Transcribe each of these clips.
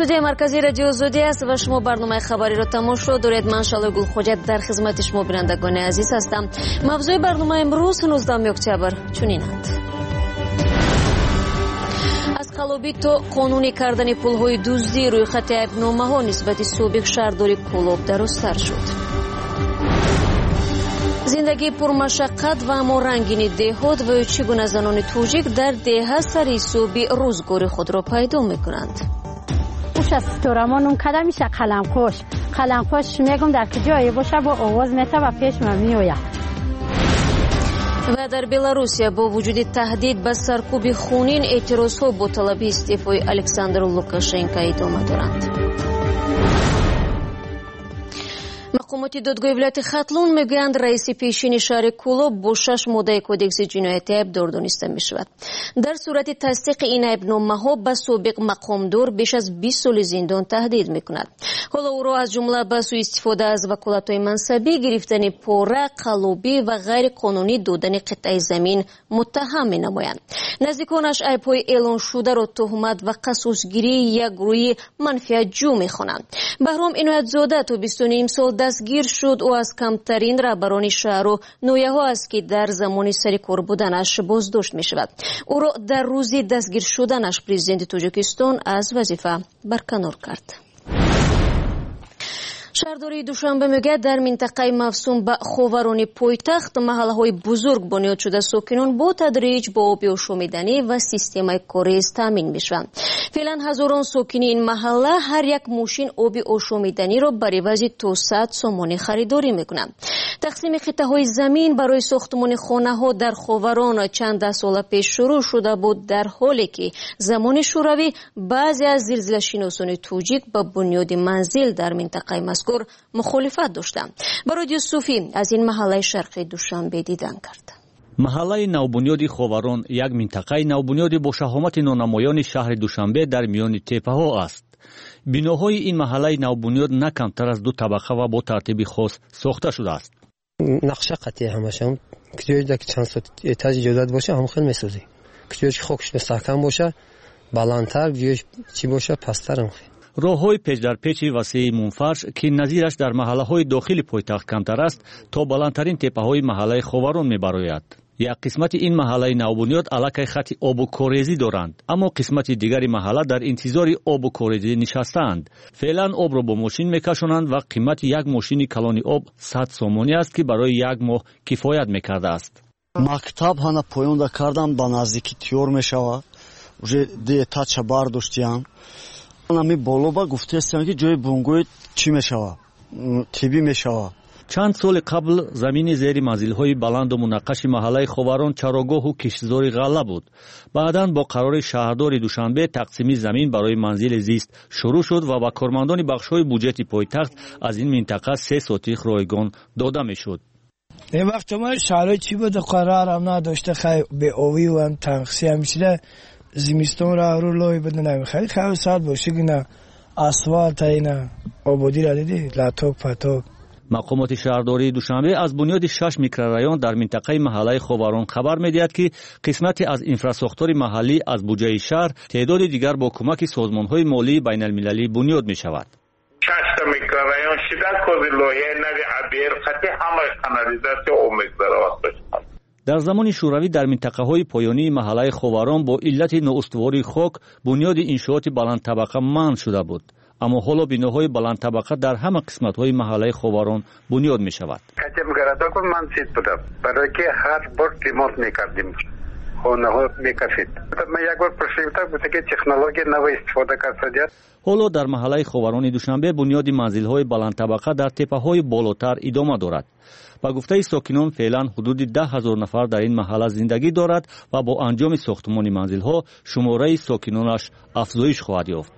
студияи маркази радио Озодӣ аст ва шумо барномаи хабариро тамошо доред. Ман Шалои Гулхоҷат дар хизмати шумо бинандагони азиз ҳастам. мавзӯи барномаи имрӯз 19 октябр чунинанд. аз қалобӣ то қонунӣ кардани пулҳои дуздӣ рӯйхати айбномаҳо нисбати собиқ шаҳрдори Кӯлоб дарозтар шуд. зиндагии пурмашаққат ва аммо рангини деҳот ва чӣ гуна занони тоҷик дар деҳа сари ҳисоби рӯзгори худро пайдо мекунанд. ستورمان اون کدام میشه قلمکش میگم در کجایی باشه با آواز میته و پیش من میآید. و در بلاروسیا با وجود تهدید به سرکوب خونین اعتراضها با طلب استعفای الکساندر لوکاشنکو ادامه دارند. مقامات دادگاه ولایت خطلون میگویند رئیس پیشین شهر کولوب با 6 ماده کودکس جنایتی ایبدار دانسته میشود. در صورت تصدیق این ایبنامه‌ها به سابق مقامدار بیش از 20 سال زندان تهدید میکند. حالا او را از جمله به سوء استفاده از وکالت‌های منصبی، گرفتن پاره، قلابی و غیر قانونی دادن قطعه زمین متهم مینمایند. نزدیکانش ایب‌های اعلان شده را تهمت و قصاص‌گیری یک گروه منفعت‌جو می‌خوانند. بهرام عنایت‌زاده تا 20 سال دستگیر شد. او از کمترین رهبران شهر و نویه‌ها است که در زمان سرکار بودنش بازداشت می‌شود. او را در روز دستگیر شدنش پرزیدنت تاجیکستان از وظیفه برکنار کرد. شهرداری دوشنبه میگه در منطقه مفصوم به خاوران پایتخت محله‌های بزرگ بنیاد شده ساکنان با تدریج با آب آشامیدنی و سیستم کاریز تامین میشوند. فعلا هزاران ساکن این محله هر یک ماشین آب آشامیدنی را بر عوض تا 100 سومانی خریداری میکنند. تقسیم قطعه‌های زمین برای ساختمان خانه‌ها در خاوران چند سال پیش شروع شده بود، در حالی که زمان شوروی بعضی از زلزله‌شناسان توجیک به بنیاد منزل در منطقه مذکور مخالفت داشتند. با رادیو صوفی از این محله شرقی دوشنبه دیدن کرد. محله نوبنیاد خاوران یک منطقه نوبنیاد با شهامت نانمایان شهر دوشنبه در میان تپه‌ها است. بناهای این محله نوبنیاد نه کمتر از 2 طبقه و با ترتیب خاص ساخته شده است. نقشه قطعی همشون که جایی که چند صد اتاج جدا باشه هم خیلی میسازی. که جایی که خاکش مستحکم باشه بلندتر، جایی چی باشه پستر هم خیلی. راه‌های پیچ در پیچ وسیع منفرش که نظیرش در محله‌های داخلی پایتخت کمتر است تا بلندترین تپه‌های محله خاوران می‌براید. یک قسمت این محله نوبنیاد علاقه خط آب و کاریزی دارند، اما قسمت دیگری محله در انتظار آب و کاریزی نشستند. فعلا آب را با ماشین میکشانند و قیمت یک ماشین کلان آب 100 سومانی است که برای یک ماه کفایت میکرده است. مکتب هانا پایان کردم با نزدیکی تیور میشود. уже детач бардоштиам. نمی بالا با گفته هستم که جای بونگوی چی میشود؟ تیبی میشود. چند سال قبل زمین زیر منزل‌های بلند و منقش محله خاوران چراگاه و کشتزار غله بود. بعداً با قرار شهردار دوشنبه تقسیم زمین برای منزل زیست شروع شد و با کارمندان بخش‌های بودجه پایتخت از این منطقه 3 سوتیخ رایگان داده میشد. این وقت ما شهرهای چی بود قرار هم نداشته، خیلی به آوی و هم تنقصی همیشه زمستان را رو لای بدن خیلی ساعت باشه که نه اسفالت اینا آبادی را دیدی لطاق پتاق. مقامات شهرداری دوشنبه از بنیاد 6 میکرورایون در منطقه محله خاوران خبر میدهد که قسمتی از انفراساختور محلی از بودجه شهر، تعداد دیگر با کمک سازمان‌های مالی بین المللی بنیاد میشود. 6 میکرورایون شده کوزی لایه نوی عبیر خطی همه کانالیزاسیون او میگذاره. در زمان شوروی در منطقه‌های پایانی محله خاوران با علت نااستواری خاک بنیاد انشاءات بلند طبقه منع شده بود. اما حالا بناهای بلند طبقه در همه قسمت‌های محله خاوران بنیاد می‌شود. کتیم گرداکو من سید بودم برای که هر بار ریمونت می‌کردیم. خانه‌ها می‌کشید. من یک بار پرسیدم بود که تکنولوژی نو استفاده کرد. حالا در محله خاوران دوشنبه بنیاد منزل‌های بلند طبقه در تپه‌های بالاتر ادامه دارد. با گفته ساکنان فعلا حدود 10,000 نفر در این محله زندگی دارد و با انجام ساختمان منزل‌ها شماره ساکنانش افزایش خواهد یافت.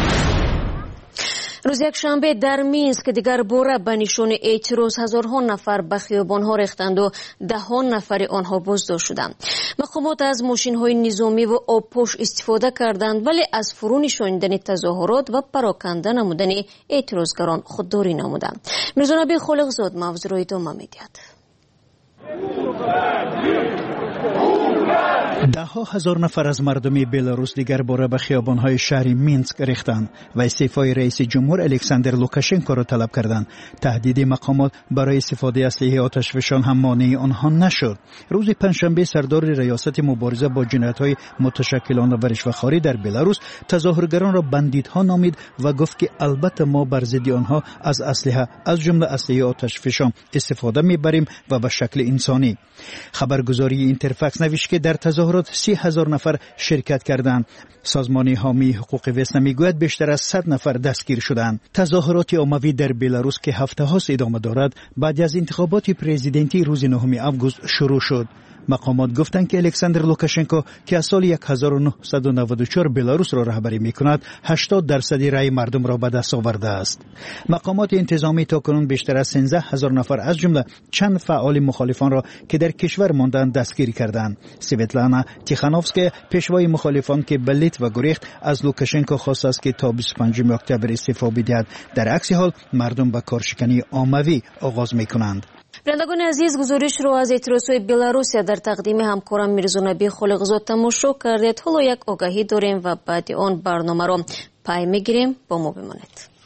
روز یکشنبه در مینسک دیگر باره به نشان اعتراض هزارها نفر به خیابان‌ها ریختند و دهان نفر آنها بازداشت شدند. مقامات از ماشین‌های نظامی و آبپوش استفاده کردند، ولی از فرو نشاندن تظاهرات و پراکنده نمودن اعتراضگران خودداری نمودند. میرزا نبی خالقزاد موضوع را ادامه می‌دهد. ده‌ها هزار نفر از مردم بلاروس دیگر باره به خیابان‌های شهر مینسک ریختند و استعفای رئیس جمهور الکساندر لوکاشنکو را طلب کردند. تهدید مقامات برای استفاده اسلحه آتشفشان هم مانع آنها نشد. روز پنجشنبه سردار ریاست مبارزه با جنایت‌های متشکلانه و رشوه‌خواری در بلاروس تظاهرگران را بندیت‌ها نامید و گفت که البته ما بر ضد آنها از اسلحه از جمله اسلحه آتشفشان استفاده می‌بریم و به شکل انسانی. خبرگزاری اینترفاکس نوشت که در تظاهرات 30,000 نفر شرکت کردند. سازمان حامی حقوق وسنا میگوید بیشتر از 100 نفر دستگیر شدند. تظاهرات عمومی در بلاروس که هفته هاست ادامه دارد بعد از انتخابات پرزیدنتی روز 9 آگوست شروع شد. مقامات گفتند که الکساندر لوکاشنکو که از سال 1994 بلاروس را رهبری میکند 80% رأی مردم را به دست آورده است. مقامات انتظامی تاکنون بیشتر از 13,000 نفر از جمله چند فعال مخالفان را که در کشور ماندند دستگیر کردند. سویتلانا تیخانوفسکا پیشوای مخالفان که به لیتوا گریخت از لوکاشنکو خواست است که تا 25 اکتبر استعفا بدهد. در عکس حال مردم به کارشکنی عمومی آغاز میکنند. بینندگان عزیز، گزارش رو از اتروسوی بلاروسیا در تقدیم همکارم میرزونبی خالقزاد تماشا کردید. حالا یک آگاهی داریم و بعد آن برنامه رو پای میگیریم. با ما بمانید.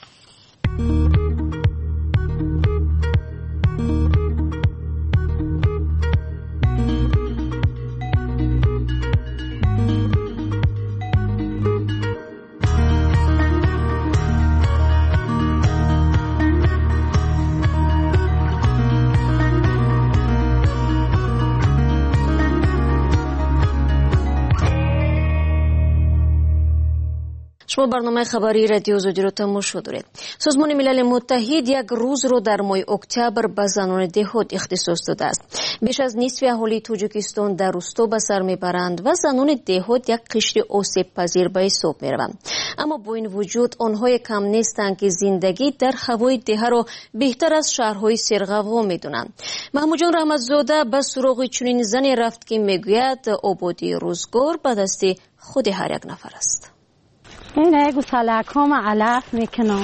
شما برنامه خبری رادیو زودی رو تماشا دارید. سازمان ملل متحد یک روز رو در ماه اکتبر به زنان دهات اختصاص داده است. بیش از نصف اهالی تاجیکستان در روستا به سر میبرند و زنان دهات یک قشر آسیب پذیر به حساب میروند. اما با این وجود آنها کم نیستند که زندگی در هوای دهه را بهتر از شهرهای سرغوا میدونند. محمود جان رحمتزاده به سراغ چنین زنی رفت که میگوید آبادی روزگار به دست خود هر یک نفر است. اینه گوسالکم علف میکنم،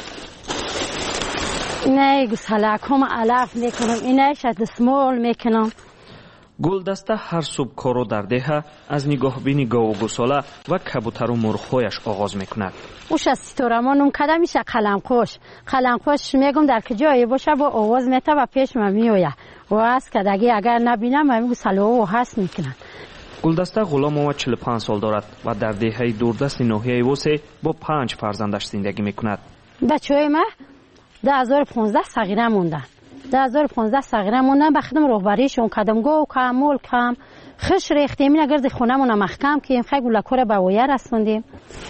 اینه گوسالکم علف میکنم، اینه شد سمول میکنم. گلدسته هر صبح کارو در ده از نگاه بینی گاو و گوساله و کبوتر و مرغ‌هایش آغاز میکند. اوش از ستورمانم کده میشه قلمخوش میگم در که جایی باشه با آواز میته و پیش من میویه و از کدگی اگر نبینم من گوساله و هست میکنن. گلدسته غلام محمد 45 سال دارد و در دهه دوردست ناحیه وسه با 5 فرزندش زندگی میکند. بچه‌های ما 2015 صغیره موندن. 2015 صغیره موندن به خدمت رهبریشون کدم گو کامل کم خش ریختیم اینا گرد خونمون محکم کیم خیلی گلکور به ویا رسوندیم.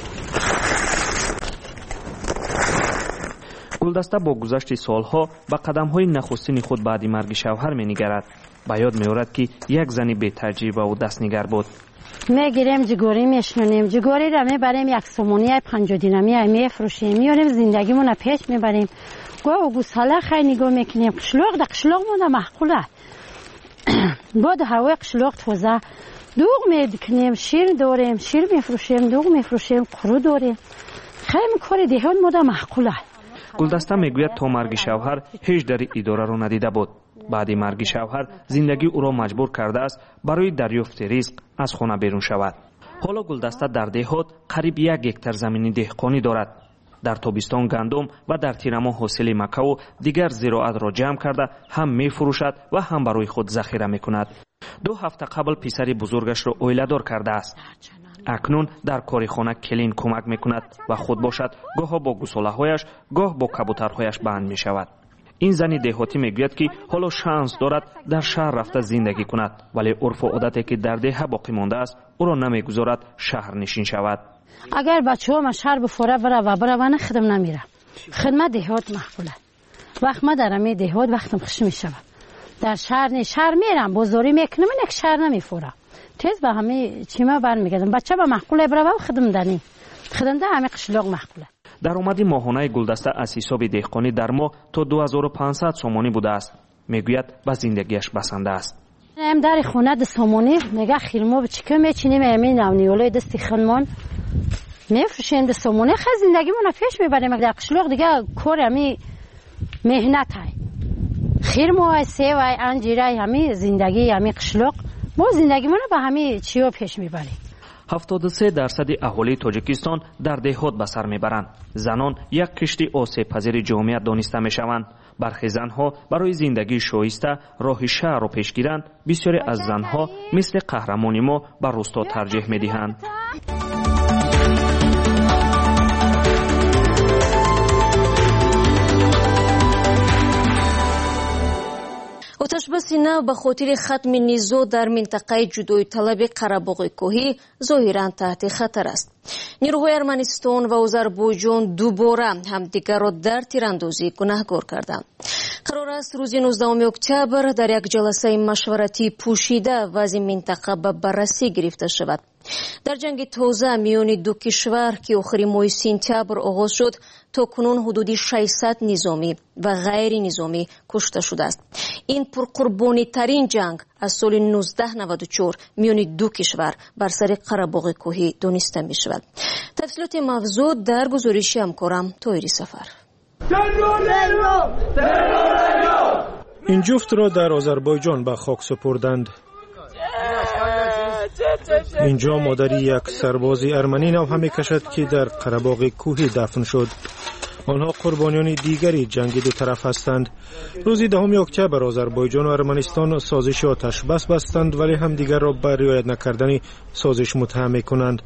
گلدسته با گذشت سالها به قدم‌های نخستین خود بعد مرگ شوهر می‌نگرد. به یاد می‌آورد که یک زنی بی تجربه و دستنگر بود. میگیریم جگوری میشنونیم، جگوری را میبریم یک سومونی 50 دینمی میفروشیم، میاریم زندگیمون رو پیش میبریم. گوه و گوساله خیلی نگاه میکنیم، قشلاق در قشلاقمون محقوله. بعد هوای قشلاق توزه دوغ میکنیم، شیر داریم، شیر میفروشیم، دوغ میفروشیم، قرو داریم. خیلی کار دیهان مده محقوله. گلدسته میگوید تا مرگ شوهر هیچ در اداره رو ندیده بود. بعد مرگ شوهر زندگی او را مجبور کرده است برای دریافت رزق از خانه بیرون شود. حالا گلدسته در دهات قریب 1 هکتار زمین دهقانی دارد. در تابستان گندم و در تیرما حاصل مکه و دیگر زراعت را جمع کرده هم میفروشد و هم برای خود ذخیره میکند. 2 هفته قبل پسر بزرگش را اویله‌دار کرده است. اکنون در کار خانه کلین کمک میکند و خود باشد گاه با گوساله‌هایش گاه با کبوترهایش بند میشود. این زنی دهاتی میگوید که حالا شانس دارد در شهر رفته زندگی کند، ولی عرف و عادتی که در ده باقی مانده است او را نمیگذارد شهر نشین شود. اگر بچه‌ها شهر بفوره بره و خدم نمیره. خدمت دهات محفوله. وقت ما در می دهات وقتم خوش میشم. در شهر میرم بازاری میکنم یک شهر نمیفوره. تیز به همه چیما برمیگردم. بچه به محقوله بره و خدم دنی. خدم ده همه قشلاق محقوله. درآمد ماهانه گلدسته از حساب دهقانی در ماه تا 2500 سومانی بوده است. میگوید به زندگیش بسنده است. ام در خونه د سومانی نگاه خیلمو چیکه میچینیم همین نونیولای دستی خانمان میفروشیم د سومانی خز زندگیمون پیش میبریم. در قشلاق دیگه کار همی مهنت های خیرمو های سیو های انجیره همی زندگی همی قشلاق ما زندگیمون رو به همین چیا پیش میبریم. 73% اهالی تاجیکستان در دهات به سر میبرند. زنان یک کشتی آسیب پذیر جامعیت دانسته میشوند. برخی زنها برای زندگی شایسته راه شهر را پیش گیرند. بسیاری از زنها مثل قهرمانی ما به روستا ترجیح میدهند. آتشبس نو به خاطر ختم نیزو در منطقه جدایی طلب قره‌باغ کوهی ظاهراً تحت خطر است. نیروهای ارمنستان و آذربایجان دوباره همدیگر را در تیراندازی گناهکار کردند. قرار است روز 19 اکتبر در یک جلسه مشورتی پوشیده وضع منطقه به بررسی گرفته شود. در جنگ تازه میان دو کشور که آخر ماه سپتامبر آغاز شد تا کنون حدود 600 نظامی و غیر نظامی کشته شده است. این پرقربانی ترین جنگ از سال 1994 میان دو کشور بر سر قره‌باغ کوهی دانسته می شود. تفصیلات موضوع در گزارش همکارم طاهری سفر. این جفت را در آذربایجان به خاک سپردند. اینجا مادری یک سرباز ارمنی نو همی کشد که در قره‌باغ کوهی دفن شد. آنها قربانیان دیگری جنگ دو طرف هستند. روز 10 اکتبر آذربایجان و ارمنستان سازش آتش بس بستند ولی همدیگر را به رعایت نکردن سازش متهم می‌کنند.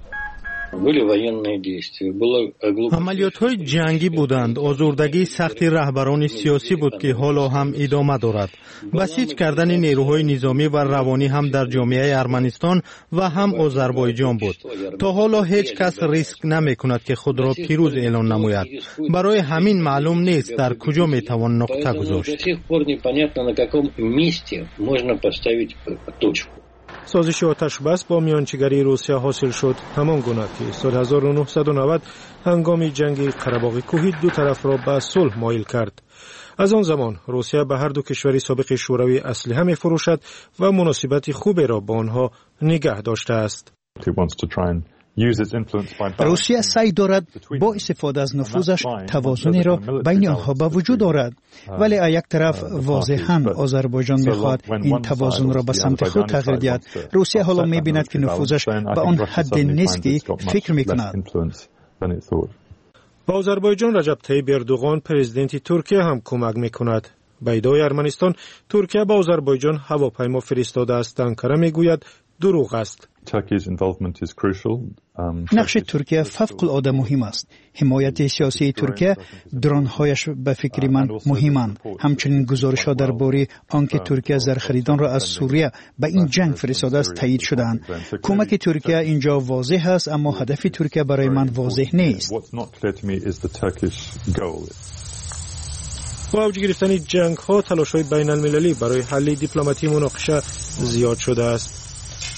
عملیات‌های جنگی بودند. آزردگی سختی رهبران سیاسی بود که حالا هم ادامه دارد. بسیج کردن نیروهای نظامی و روانی هم در جامعه ارمنستان و هم آذربایجان بود. تا حالا هیچ کس ریسک نمی‌کند که خود را پیروز اعلان نماید. برای همین معلوم نیست در کجا می‌توان نقطه گذاشت. سازش آتش بس با میانجیگری روسیه حاصل شد، همان گونه که سال 1990 هنگام جنگ قره‌باغ کوهی دو طرف را به صلح مایل کرد. از آن زمان روسیه به هر دو کشور سابق شوروی اسلحه می‌فروشد و مناسبت خوبی را با آنها نگه داشته است. روسیه سعی دارد با استفاده از نفوذش توازنی را بین آنها به وجود آورد، ولی از یک طرف واضحاً آذربایجان می‌خواهد این توازن را به سمت خود تغییر دهد. روسیه حالا می‌بیند که نفوذش به آن حد نیست که فکر می‌کند. با آذربایجان رجب طیب اردوغان پرزیدنت ترکیه هم کمک می‌کند. به ادعای ارمنستان ترکیه به آذربایجان هواپیما فرستاده است. انکره می‌گوید دروغ است. نقش ترکیه فوق‌العاده مهم است. حمایت سیاسی ترکیه، درون‌هایش به فکر من مهمند. همچنین گزارش‌ها درباره آنکه ترکیه زرخریدان را از سوریه به این جنگ فرستاده است تایید شدند. کمک ترکیه اینجا واضح است، اما هدف ترکیه برای من واضح نیست. با اوج گرفتن جنگ‌ها تلاش‌های بین‌المللی برای حل دیپلماتی مناقشه زیاد شده است.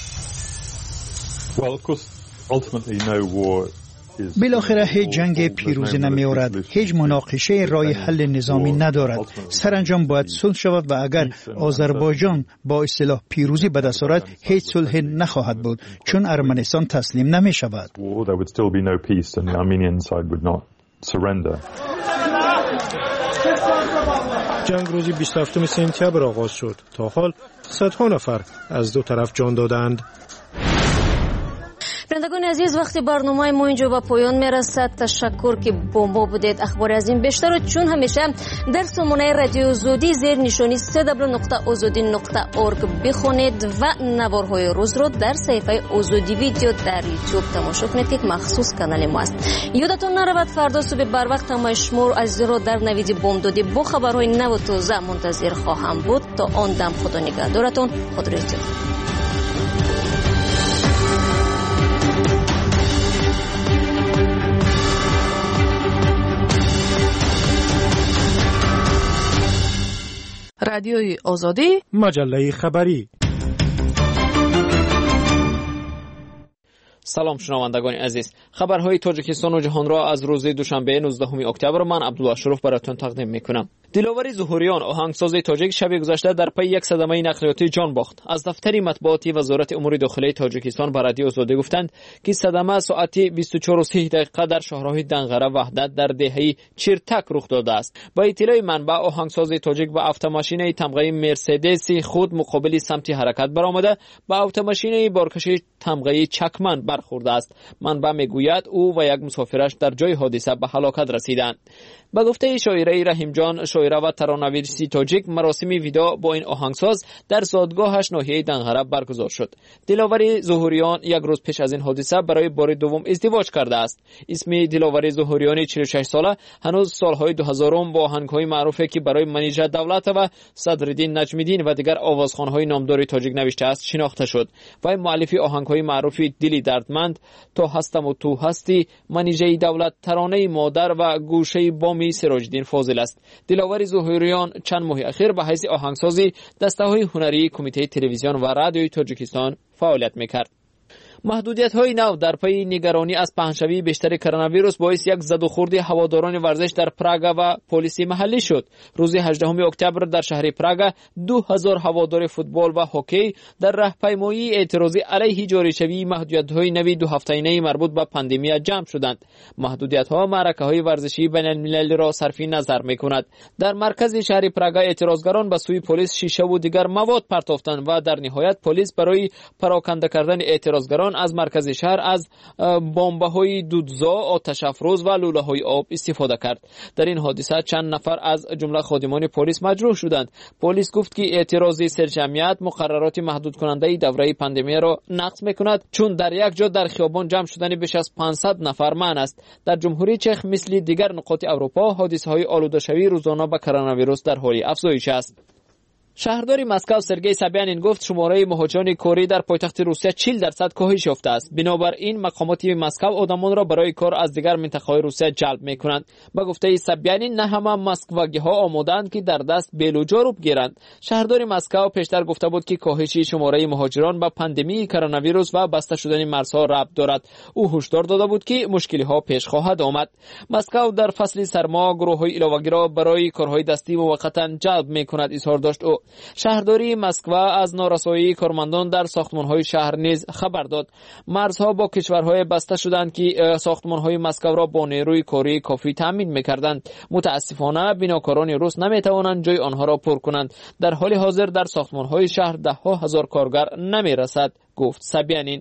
بالاخره هیچ جنگ پیروزی نمی‌آورد. هیچ مناقشه راه حل نظامی ندارد. سرانجام باید صلح شود و اگر آذربایجان با اصطلاح پیروزی به دست آورد هیچ صلح نخواهد بود، چون ارمنستان تسلیم نمی‌شود. جنگ روز 27 سپتامبر آغاز شد. تا حال صدها نفر از دو طرف جان دادند. بینندگان عزیز، وقتی برنامه ما اینجا به پایان میرسد. تشکر که با ما بودید. اخبار از این بیشتر رو چون همیشه در سامانه رادیو آزادی زیر نشانی www.azadi.org بخونید و نوارهای روز رو در صفحه آزادی ویدیو در یوتیوب تماشا کنید که مخصوص کانال ما است. یادتون نرود فردا صبح بر وقت تمام شما عزیز رو در نوید بامدادی با خبرهای نو و تازه منتظر خواهم بود. تا آن دم خدا نگهدارتون. خدا راضی. رادیوی آزادی، مجله خبری. سلام شنوندگان عزیز، خبرهای تاجیکستان و جهان را از روز دوشنبه 19 اکتبر من عبدالله شروف براتون تقدیم میکنم. دلاور ظهوریان آهنگساز تاجیک شب گذشته در پی یک صدمه نقلیاتی جان باخت. از دفتر مطبوعاتی وزارت امور داخلی تاجیکستان به رادیو آزادی گفتند که صدمه ساعت 24:30 در شاهراه دنغره وحدت در دهه چیرتک رخ داده است. با اطلاع منبع آهنگساز تاجیک با اتوماشین تمغه مرسدس خود مقابل سمت حرکت برآمده با اتوماشین بارکشی تمغه چکمن برخورده است. منبع میگوید او و یک مسافرش در جای حادثه به هلاکت رسیدند. با گفته شاعره رحیم جان، شاعره و ترانه‌نویس تاجیک، مراسم ویدا با این آهنگساز در زادگاهش ناحیه دنغره برگزار شد. دلاور ظهوریان یک روز پیش از این حادثه برای بار دوم ازدواج کرده است. اسم دلاور ظهوریان 46 ساله هنوز سالهای 2000 با آهنگ‌های معروفی که برای منیژه دولت و صدرالدین نجمی‌دین و دیگر آوازخوان‌های نامدار تاجیک نوشته است شناخته شد. و مؤلف آهنگ‌های معروف دلی دردمند، تو هستم و تو هستی، منیژه دولت، ترانه مادر و گوشه بامی سراج‌الدین فاضل است. دلاور ظهوریان چند ماه اخیر به حیث آهنگسازی دسته‌های هنری کمیته تلویزیون و رادیوی تاجیکستان فعالیت می‌کرد. محدودیت‌های نو در پی نگرانی از پهنشوی بیشتر کرونا ویروس باعث یک زد و خورد هواداران ورزش در پراگ و پلیس محلی شد. روز 18 اکتبر در شهر پراگ 2000 هوادار فوتبال و هاکی در راهپیمایی اعتراضی علیه جاری‌شوی محدودیت‌های نوی 2 هفته‌ای مربوط به پاندمی جمع شدند. محدودیت‌ها معرکه‌های ورزشی بین‌المللی را صرف نظر می‌کند. در مرکز شهر پراگ اعتراضگران به سوی پلیس شیشه و دیگر مواد پرتافتند و در نهایت پلیس برای پراکنده کردن اعتراضگران از مرکز شهر از بمب‌های دودزا، آتش افروز و لوله‌های آب استفاده کرد. در این حادثه چند نفر از جمله خادمان پلیس مجروح شدند. پلیس گفت که اعتراضی سرجمعیت مقررات محدود کننده دوره پاندمی را نقض می‌کند، چون در یک جا در خیابان جمع شدن بیش از 500 نفر منع است. در جمهوری چک مثل دیگر نقاط اروپا حادثه‌های آلوده‌شوی روزانه به کرونا ویروس در حال افزایش است. شهردار مسکو سرگئی سابیانین گفت شماره مهاجران کوری در پایتخت روسیه 40% کاهش یافته است. بنابراین مقامات مسکو آدمان را برای کار از دیگر منطقه‌های روسیه جلب می‌کنند. با گفته سابیانین نه همه مسکوگی‌ها آماده‌اند که در دست بیلوجا رو بگیرند. شهردار مسکو پیشتر گفته بود که کاهش شماره مهاجران با پاندمی کرونا ویروس و بسته شدن مرزها ربط دارد. او هشدار داده بود که مشکل‌ها پیش خواهد آمد. مسکو در فصل سرما گروه‌های علاوه‌ای را برای کارهای دستی موقتاً جلب می‌کند اظهار داشت. او شهرداری مسکو از نارسایی کارمندان در ساختمان‌های شهر نیز خبر داد. مرزها با کشورهای بسته شدند که ساختمان‌های مسکو را با نیروی کاری کافی تامین می‌کردند. متاسفانه بناکاران روس نمی‌توانند جای آنها را پر کنند. در حال حاضر در ساختمان‌های شهر ده‌ها هزار کارگر نمی‌رسد، گفت سابیانین.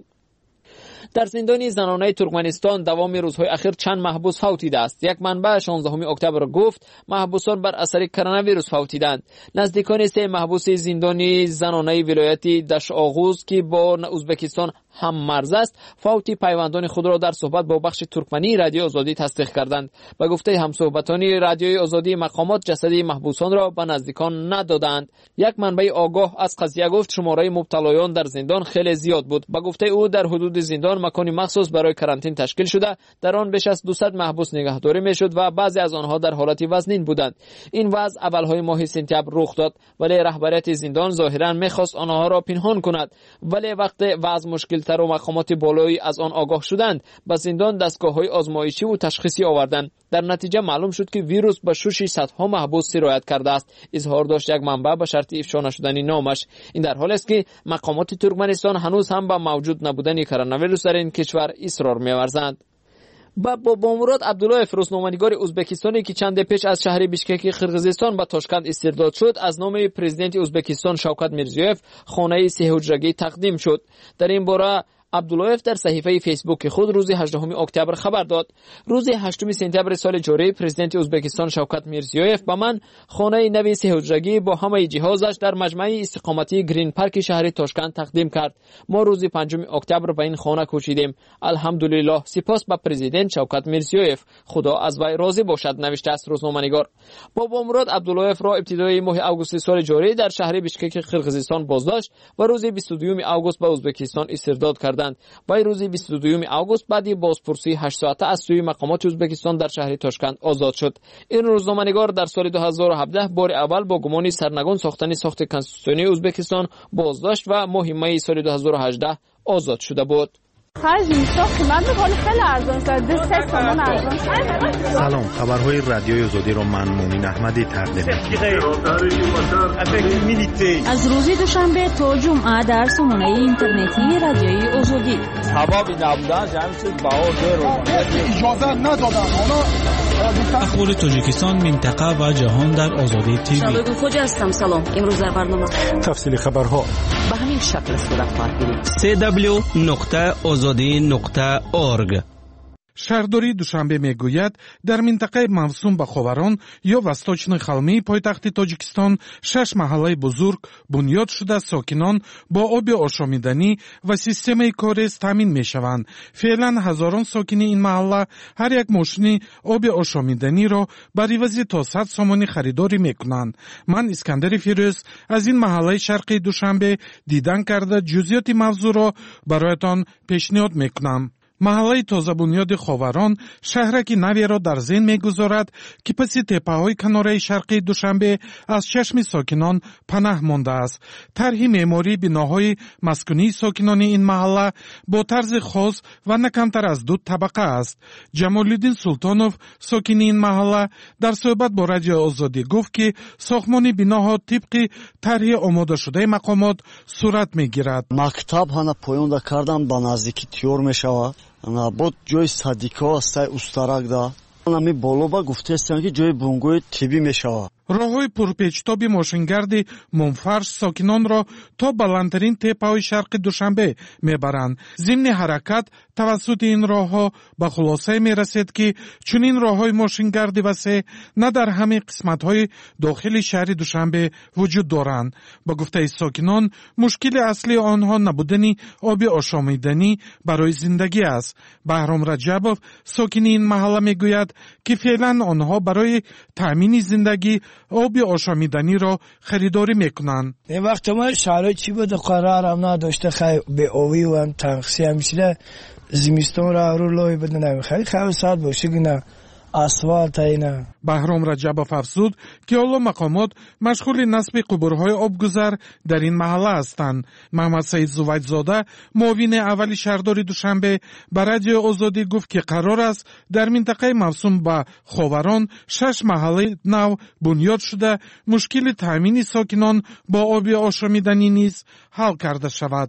در زندان زنانه ترکمنستان دوام روزهای اخیر چند محبوس فوتیده است. یک منبع 16 اکتبر گفت محبوسان بر اثر کرونا ویروس فوتیدند. نزدیکان 3 محبوس زندانی زنانه ولایت دشت آغوز که با ازبکستان هم مرز است فوت پیوندان خود را در صحبت با بخش ترکمنی رادیو آزادی تصدیق کردند. به گفته همصحبتان رادیوی آزادی مقامات جسد محبوسان را به نزدیکان ندادند. یک منبع آگاه از قضیه گفت شماره مبتلایان در زندان خیلی زیاد بود. به گفته او در حدود زندان مکانی مخصوص برای کرانتین تشکیل شده در آن بیش از 200 محبوس نگهداری میشد و بعضی از آنها در حالت وزنین بودند. این وضع اولهای ماه سپتامبر رخ داد ولی رهبریت زندان ظاهرا میخواست آنها را پنهان کند. ولی وقت وضع مشکل تر و مقامات بالایی از آن آگاه شدند به زندان دستگاه‌های آزمایشی و تشخیصی آوردند. در نتیجه معلوم شد که ویروس به شوش صدها محبوس سرایت کرده است، اظهار داشت یک منبع به شرط افشا نشدن نامش. این در حالی است که مقامات ترکمنستان هنوز هم با موجود نبودن کرونا ویروس در این کشور اصرار می‌ورزند. با مراد عبدالله روزنامه‌نگار ازبکستانی که چند پیش از شهر بیشکک قرقیزستان به تاشکند استرداد شد از نام پرزیدنت ازبکستان شوکت میرزیوف خانه 3 حجرگی تقدیم شد. در این باره عبدالله در صحیفه فیسبوک خود روز 18 اکتبر خبر داد. روز 8 سپتامبر سال جاری پرزیدنت ازبکستان شوکت میرزیوف به من خانه نوی 3 حجرگی با همه جهازش در مجمع استقامتی گرین پارک شهر تاشکند تقدیم کرد. ما روز 5 اکتبر به این خانه کوشیدیم. الحمدلله سپاس به پرزیدنت شوکت میرزیوف، خدا از وی راضی باشد، نوشته است روزنامه‌نگار. بابا مراد عبدالله را ابتدای ماه آگوست سال جاری در شهر بیشکک قرقیزستان بازداشت و روز 22 آگوست به ازبکستان استرداد کردند. و روز 22 آگوست بعد بازپرسی 8 ساعته از سوی مقامات ازبکستان در شهر تاشکند آزاد شد. این روزنامه‌نگار در سال 2017 بار اول با گمان سرنگون ساختن ساخت کنستیتوسیونی ازبکستان بازداشت و ماه می سال 2018 آزاد شده بود. سلام، خبرهای رادیوی آزادی را من مومن احمدی تقدیم می‌کنم. از روز دوشنبه تا جمعه در سامانه اینترنتی رادیوی آزادی. سبب نبودن جمعیت بهار اجازه ندادن. اخبار تاجیکستان، منطقه و جهان در آزادی تیوی. شادو خوجا هستم. سلام. امروز در برنامه تفصیل خبرها به همین شکل است در خواهید www.azadi.org. شهرداری دوشنبه میگوید در منطقه موسوم به خاوران یا وستочный халми پایتخت تاجیکستان 6 محله بزرگ بنیاد شده ساکنان با آب آشامیدنی و سیستم کاریز تامین میشوند. فعلا هزاران ساکن این محله هر یک ماشین آب آشامیدنی را با عوض تا 100 سومانی خریداری میکنند. من اسکندر فیروز از این محله شرقی دوشنبه دیدن کرده جزئیات موضوع را برایتان پیشنهاد میکنم. محله تازه بنیاد خاوران شهرکی نوی را در ذهن میگذارد که پس تپه‌های کناره شرقی دوشنبه از چشم ساکنان پناه مانده است. طرح معماری بناهای مسکونی ساکنان این محله با طرز خاص و نه کمتر از 2 طبقه است. جمال‌الدین سلطانوف ساکن این محله در صحبت با رادیو آزادی گفت که ساختمان بناها طبق طرح آماده شده مقامات صورت میگیرد. مکتب ҳана поёнда кардам ба наздикӣ тиёр мешавад. бод ҷои садико астаи устаракда нами болоба гуфтаестам ки ҷои бунгои тибӣ мешавад. راههای پرپیچ‌تابی ماشینگرد منفرش ساکنان را تا بلندترین تپه‌های شرق دوشنبه میبرند. ضمن حرکت توسط این راهها به خلاصه میرسید که چنین راههای ماشینگرد وسیع نه در همه قسمت‌های داخل شهر دوشنبه وجود دارند. با گفته ساکنان مشکل اصلی آنها نبودن آب آشامیدنی برای زندگی است. بهرام رجبوف ساکن این محله میگوید که فعلا آنها برای تامین زندگی آب آشامیدنی را خریداری میکنند. این وقت ما شرایط چی بود قرارم نداشته خیلی به آبی و هم تنقصی همیشه زمستون را رو لای بدن خیلی خیلی ساعت باشه که نه اسفالت اینا. بهرام رجبوف افزود که حالا مقامات مشغول نصب قبورهای آبگذر در این محله هستند. محمد سعید زویدزاده معاون اول شهرداری دوشنبه به رادیو آزادی گفت که قرار است در منطقه موسوم به خاوران 6 محله نو بنیاد شده مشکل تامین ساکنان با آب آشامیدنی نیز حل کرده شود.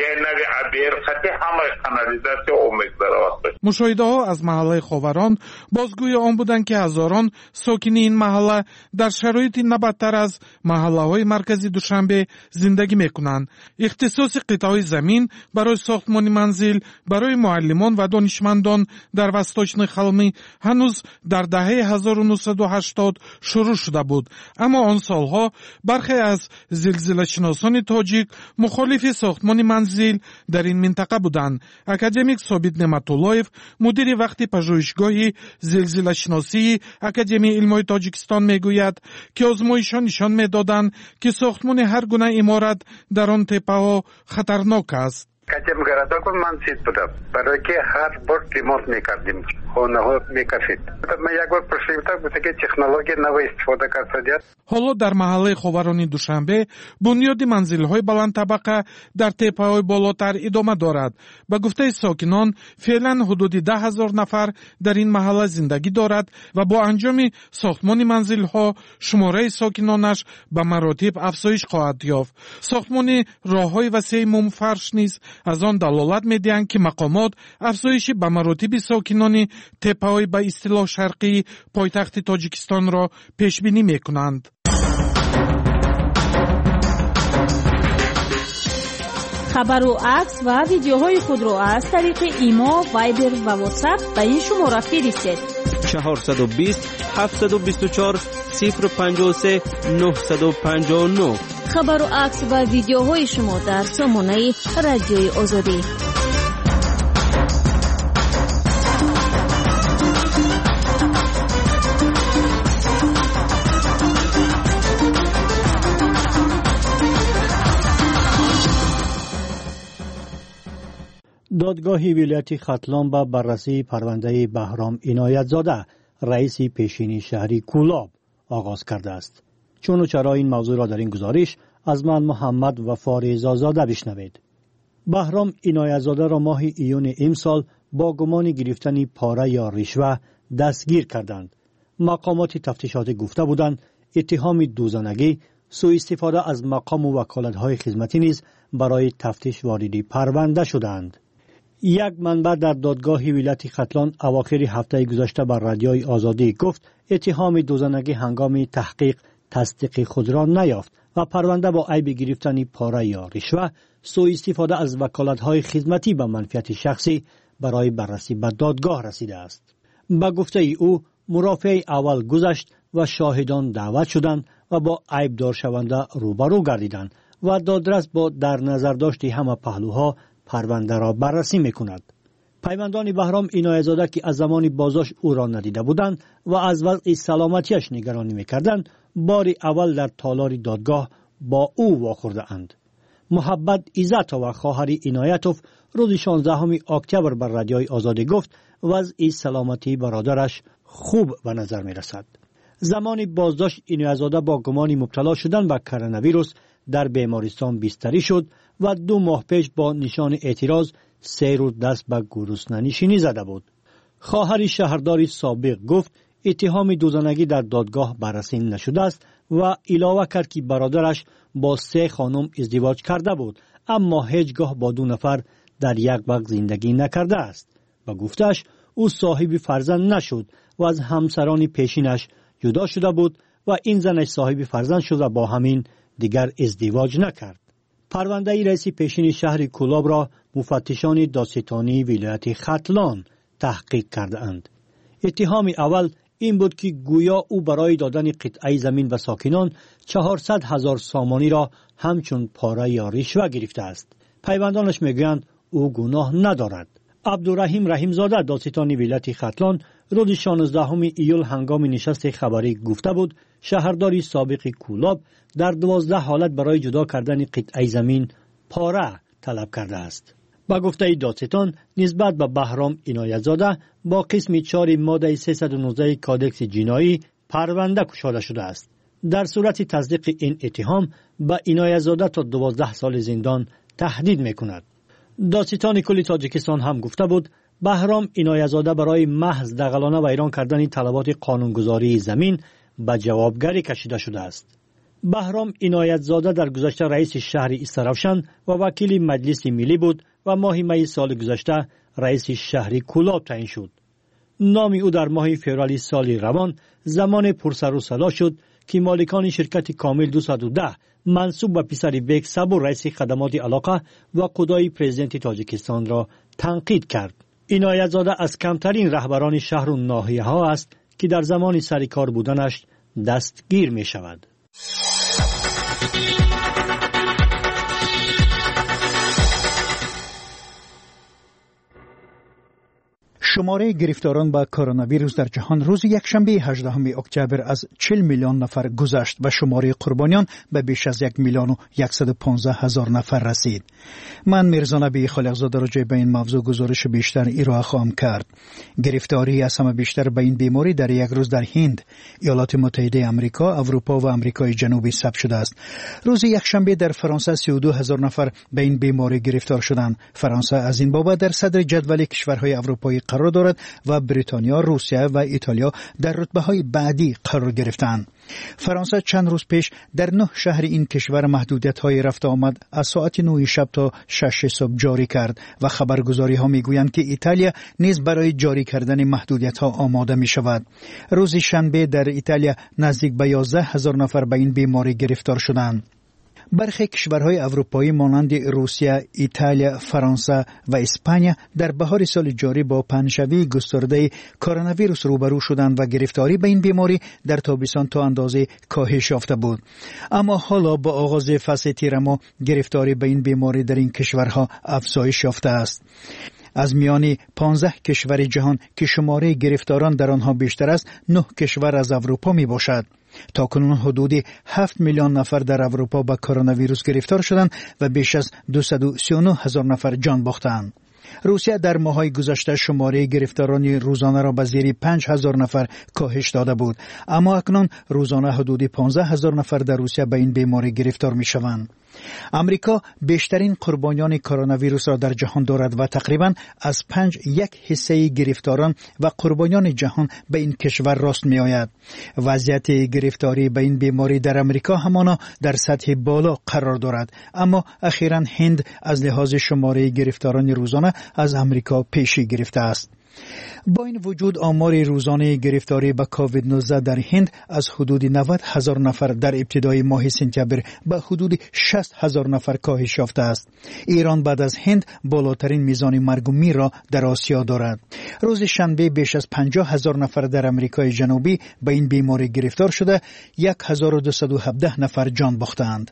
مشاهده ها از محله خاوران بازگوی آن بودند که هزاران ساکن این محله در شرایط نه بدتر از محله های مرکزی دوشنبه زندگی میکنند. اختصاص قطعه زمین برای ساختمان منزل برای معلمان و دانشمندان در وستочный халми هنوز در دهه 1980 شروع شده بود، اما آن سالها برخی از زلزله‌شناسان تاجیک مخالف ساختمان منزل در این منطقه بودند. اکادمیک ثابت نعمت‌اللهیف مدیر وقتی پژوهشگاه زلزله‌شناسی اکادمی علم‌های تاجیکستان میگوید که آزمایش‌ها نشان می‌دادند که ساختمان هر گونه عمارت در آن تپه‌ها خطرناک است. کجم گرداکو منصید بودم برای که هر بار ریمونت میکردیم خونه ها میکشید. من یک بار پرسیدم گفت که تکنولوژی نو استفاده کرد. حالا در محله خاورانی دوشنبه بنیاد منزل‌های بلند طبقه در تپه‌های بالاتر ادامه دارد. به گفته ساکنان فعلا حدود 10,000 نفر در این محله زندگی دارد و با انجام ساختمان منزل‌ها شماره ساکنانش به مراتب افزایش خواهد یافت. ساختمان راه‌های وسیع منفرش نیز از آن دلالت می‌دهند که مقامات افزایش به مراتب ساکنان تپه‌های به اصطلاح شرقی پایتخت تاجیکستان را پیش بینی می‌کنند. خبر و عکس و ویدیوهای خود را از طریق ایما، وایبر و واتساپ به این شماره فرستید. 420 724 053 959. خبر و عکس و ویدیوهای شما در سامانه رادیوی آزادی. دادگاه ولایت ختلان با بررسی پرونده بهرام عنایت‌زاده رئیس پیشین شهری کولاب آغاز کرده است. چون و چرا این موضوع را در این گزارش از من محمد وفار زاده بشنوید. بهرام عنایت‌زاده را ماه ایون امسال با گمان گرفتن پاره یا رشوه دستگیر کردند. مقامات تفتیشاتی گفته بودند اتهام دوزانگی، سوء استفاده از مقام و وکالت‌های خدمتی نیز برای تفتیش وارد پرونده شدند. یک منبع در دادگاه ولایت ختلان اواخر هفته گذشته بر رادیوی آزادی گفت اتهام دوزانگی هنگام تحقیق تصدیق خود را نیافت و پرونده با عیب گرفتن پاره یا رشوه، سوء استفاده از وکالت‌های خدمتی به منفعت شخصی برای بررسی به دادگاه رسیده است. به گفته او مرافع اول گذشت و شاهدان دعوت شدند و با عیب دار شونده روبرو گردیدند و دادرس با در نظر داشت همه پهلوها پرونده را بررسی میکند. پیوندان بهرام عنایت‌زاده که از زمان بازداشت او را ندیده بودند و از وضع سلامتیش نگرانی میکردند، بار اول در تالار دادگاه با او واخورده اند. محبت عزت و خواهر عنایتوف روز 16 اکتبر بر رادیوی آزادی گفت وضع سلامتی برادرش خوب به نظر می رسد. زمان بازداشت عنایت‌زاده با گمان مبتلا شدن به کرونا ویروس در بیمارستان بستری شد و 2 ماه پیش با نشان اعتراض 3 روز دست به گرسنه‌نشینی زده بود. خواهر شهردار سابق گفت اتهام دوزانگی در دادگاه بررسی نشده است و علاوه کرد که برادرش با 3 خانم ازدواج کرده بود اما هیچگاه با 2 نفر در یک باغ زندگی نکرده است. با گفتش او صاحب فرزند نشد و از همسران پیشینش جدا شده بود و این زنش صاحب فرزند شد و با همین دیگر ازدواج نکرد. پرونده رئیس پیشین شهر کولاب را مفتشان دادستانی ولایت ختلان تحقیق کرده اند. اتهام اول این بود که گویا او برای دادن قطعه زمین به ساکنان 400,000 سامانی را همچون پاره یا رشوه گرفته است. پیوندانش میگویند او گناه ندارد. عبدالرحیم رحیمزاده دادستانی ولایت ختلان روز 16 ایول هنگام نشست خبری گفته بود شهرداری سابق کولاب در 12 حالت برای جدا کردن قطعه زمین پاره طلب کرده است. با گفته دادستان نسبت به بهرام عنایت‌زاده با قسم 4 ماده 319 کادکس جنایی پرونده گشوده شده است. در صورت تصدیق این اتهام به عنایت‌زاده تا 12 سال زندان تهدید میکند. دادستان کل تاجیکستان هم گفته بود بهرام عنایت‌زاده برای محض دغلانه و ایران کردن طلبات قانونگذاری زمین به جوابگری کشیده شده است. بهرام عنایت‌زاده در گذشته رئیس شهر استرافشن و وکیل مجلس ملی بود و ماه می سال گذشته رئیس شهر کولاب تعیین شد. نام او در ماه فوریه سال روان زمان پرسر و صدا شد که مالکان شرکت کامل 210 منصوب به پسر بیگ صبور رئیس خدمات علاقه و قضای پرزیدنت تاجیکستان را تنقید کرد. عنایت‌زاده از کمترین رهبران شهر و ناحیه ها است که در زمان سرکار بودنش دستگیر می شود. شماره گرفتاران با کرونا ویروس در جهان روز یکشنبه 18 اکتبر از 40 میلیون نفر گذشت و شماره قربانیان به بیش از 1,115,000 نفر رسید. من میرزا نبی خالقزاده راجع به این موضوع گزارش بیشتر ارائه خواهم کرد. گرفتاری از همه بیشتر به این بیماری در یک روز در هند، ایالات متحده آمریکا، اروپا و آمریکای جنوبی ثبت شده است. روز یکشنبه در فرانسه 32,000 نفر به این بیماری گرفتار شدند. فرانسه از این بابت در صدر جدول کشورهای اروپایی قرار دارد و بریتانیا، روسیه و ایتالیا در رتبه‌های بعدی قرار گرفتند. فرانسه چند روز پیش در 9 شهر این کشور محدودیت‌های رفت آمد از ساعت 9 شب تا 6 صبح جاری کرد و خبرگزاری‌ها می‌گویند که ایتالیا نیز برای جاری کردن محدودیت‌ها آماده می‌شود. روز شنبه در ایتالیا نزدیک به 11,000 نفر به این بیماری گرفتار شدند. برخی کشورهای اروپایی مانند روسیه، ایتالیا، فرانسه و اسپانیا در بهار سال جاری با پنه‌شوی گسترده کرونا ویروس روبرو شدند و گرفتاری به این بیماری در تابستان تا اندازه کاهش یافته بود. اما حالا با آغاز فصل تیرما گرفتاری به این بیماری در این کشورها افزایش یافته است. از میان 15 کشور جهان که شماره گرفتاران در آنها بیشتر است، 9 کشور از اروپا می باشد. تاکنون حدود 7 میلیون نفر در اروپا با کرونا ویروس گرفتار شدند و بیش از 239,000 نفر جان باختند. روسیه در ماه‌های گذشته شماره گرفتاران روزانه را به زیر 5,000 نفر کاهش داده بود، اما اکنون روزانه حدود 15,000 نفر در روسیه به این بیماری گرفتار می‌شوند. امریکا بیشترین قربانیان کرونا ویروس را در جهان دارد و تقریبا از 5.1% گرفتاران و قربانیان جهان به این کشور راست می آید. وضعیت گرفتاری به این بیماری در امریکا همانا در سطح بالا قرار دارد، اما اخیراً هند از لحاظ شماره گرفتاران روزانه از امریکا پیشی گرفته است. با این وجود آمار روزانه گرفتاری به کووید 19 در هند از حدود 90,000 نفر در ابتدای ماه سپتامبر به حدود 60,000 نفر کاهش یافته است. ایران بعد از هند بالاترین میزان مرگ و میر را در آسیا دارد. روز شنبه بیش از 50,000 نفر در امریکای جنوبی به این بیماری گرفتار شده، 1217 نفر جان باختند.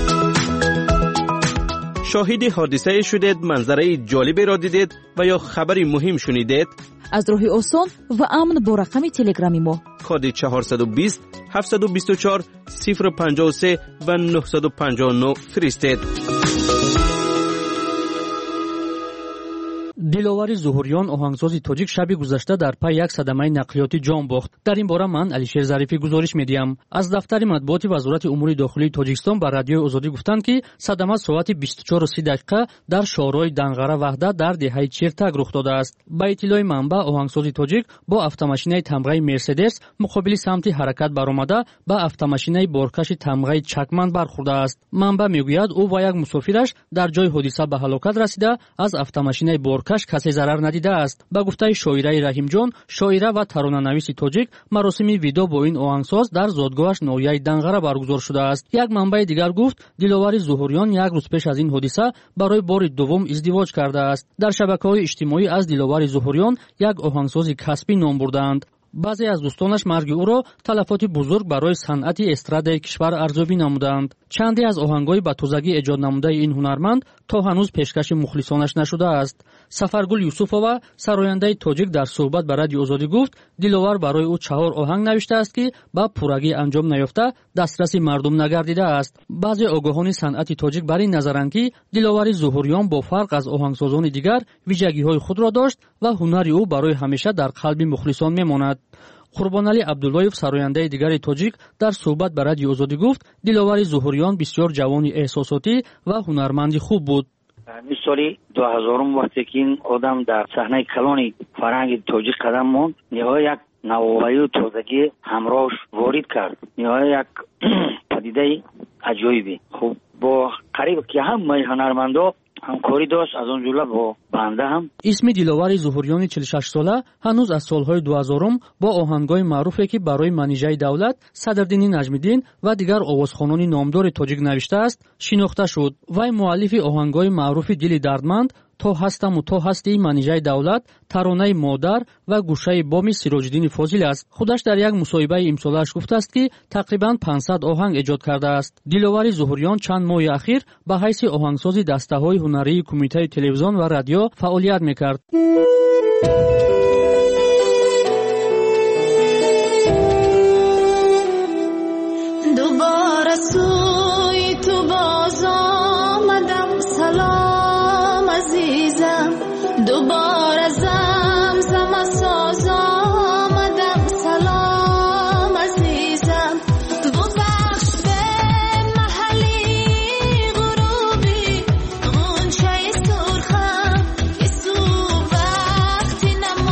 شاهد حادثه شدید، منظره جالبی را دیدید و یا خبری مهم شنیدید؟ از راه آسان و امن با رقم تلگرامی ما کد 420 724 053 و 959 فرستید. دلوار ظهوریان آهنگساز تاجیک شب گذشته در پی یک صدمه نقلیاتی جان باخت. در این باره من علیشیر ظریفی گزارش میدیم. از دفتر مطبوعات وزارت امور داخلی تاجیکستان به رادیو آزادی گفتند که صدمه ساعت 24:30 در شورای دنغره وحدت در دهه چرتک رخ داده است. با اطلاع منبع آهنگساز تاجیک با автомашинаи تمغه مرسدس مقابل سمت حرکت برآمده با автомашинаи بارکش تمغه چکمند برخورده است. منبع میگوید او و یک مسافرش در جای حادثه به هلاکت رسیده، از автомашинаи بارکش کسی ضرر ندیده است. با گفته شاعره رحیم جان، شاعره و ترانه‌نویس تاجیک، مراسم ویدو با این آهنگساز در زادگاهش ناحیه دنغره برگزار شده است. یک منبع دیگر گفت دلوار ظهوریان یک روز پیش از این حادثه برای بار دوم ازدواج کرده است. در شبکه‌های اجتماعی از دلوار ظهوریان یک آهنگساز کسبی نام بردند. بعضی از دوستانش مرگ او را تلفات بزرگ برای صنعت استرادای کشور ارزیابی نمودند. چندی از آهنگ‌های به تازگی ایجاد نموده این هنرمند تا هنوز پیشکش مخلصانش نشده است. سفرگل یوسفова سراینده تاجیک در صحبت با رادیو آزادی گفت دلوار برای او 4 آهنگ نوشته است که با پورگی انجام نیافته دسترس مردم نگردیده است. بعضی آگاهان صنعت تاجیک بر این نظرند که دلوار ظهوریان با فرق از آهنگسازان دیگر ویژگی‌های خود را داشت و هنر او برای همیشه در قلب مخلصان میماند. قربانعلی عبداللهیف سراینده دیگر تاجیک در صحبت با رادیو آزادی گفت دلوار ظهوریان بسیار جوان احساساتی و هنرمند خوب بود. سال 2000 وقتی که این آدم در صحنه کلان فرهنگ تاجیک قدم ماند، نهایت یک نوآوری و تازگی همراهش وارد کرد. نهایت یک پدیده عجیبی. خب با قریب که همه هنرمندا همکاری داشت، از اون جمله با بنده هم. اسم دلوار ظهوریان 46 ساله هنوز از سالهای 2000 با آهنگای معروفی که برای منیژه دولت، صدردین نجمیدین و دیگر آوازخوانان نامدار تاجیک نوشته است شناخته شد. وی مؤلف آهنگای معروف دل دردمند، تو هستم و تو هستی منیژه دولت، ترانه مادر و گوشه بام سراج‌الدین فاضل است. خودش در یک مصاحبه امسالش گفته است که تقریباً 500 آهنگ ایجاد کرده است. دلوار ظهوریان چند ماه اخیر به حیث آهنگساز دسته‌های هنری کمیته تلویزیون و رادیو فعالیت می‌کرد. دوباره سوی تو باز آمدم، سلام عزیزم، دوباره زمزم ساز آمدم، سلام عزیزم، ببخش به محلی غروبی غنچه سرخم که سو وقتی نماز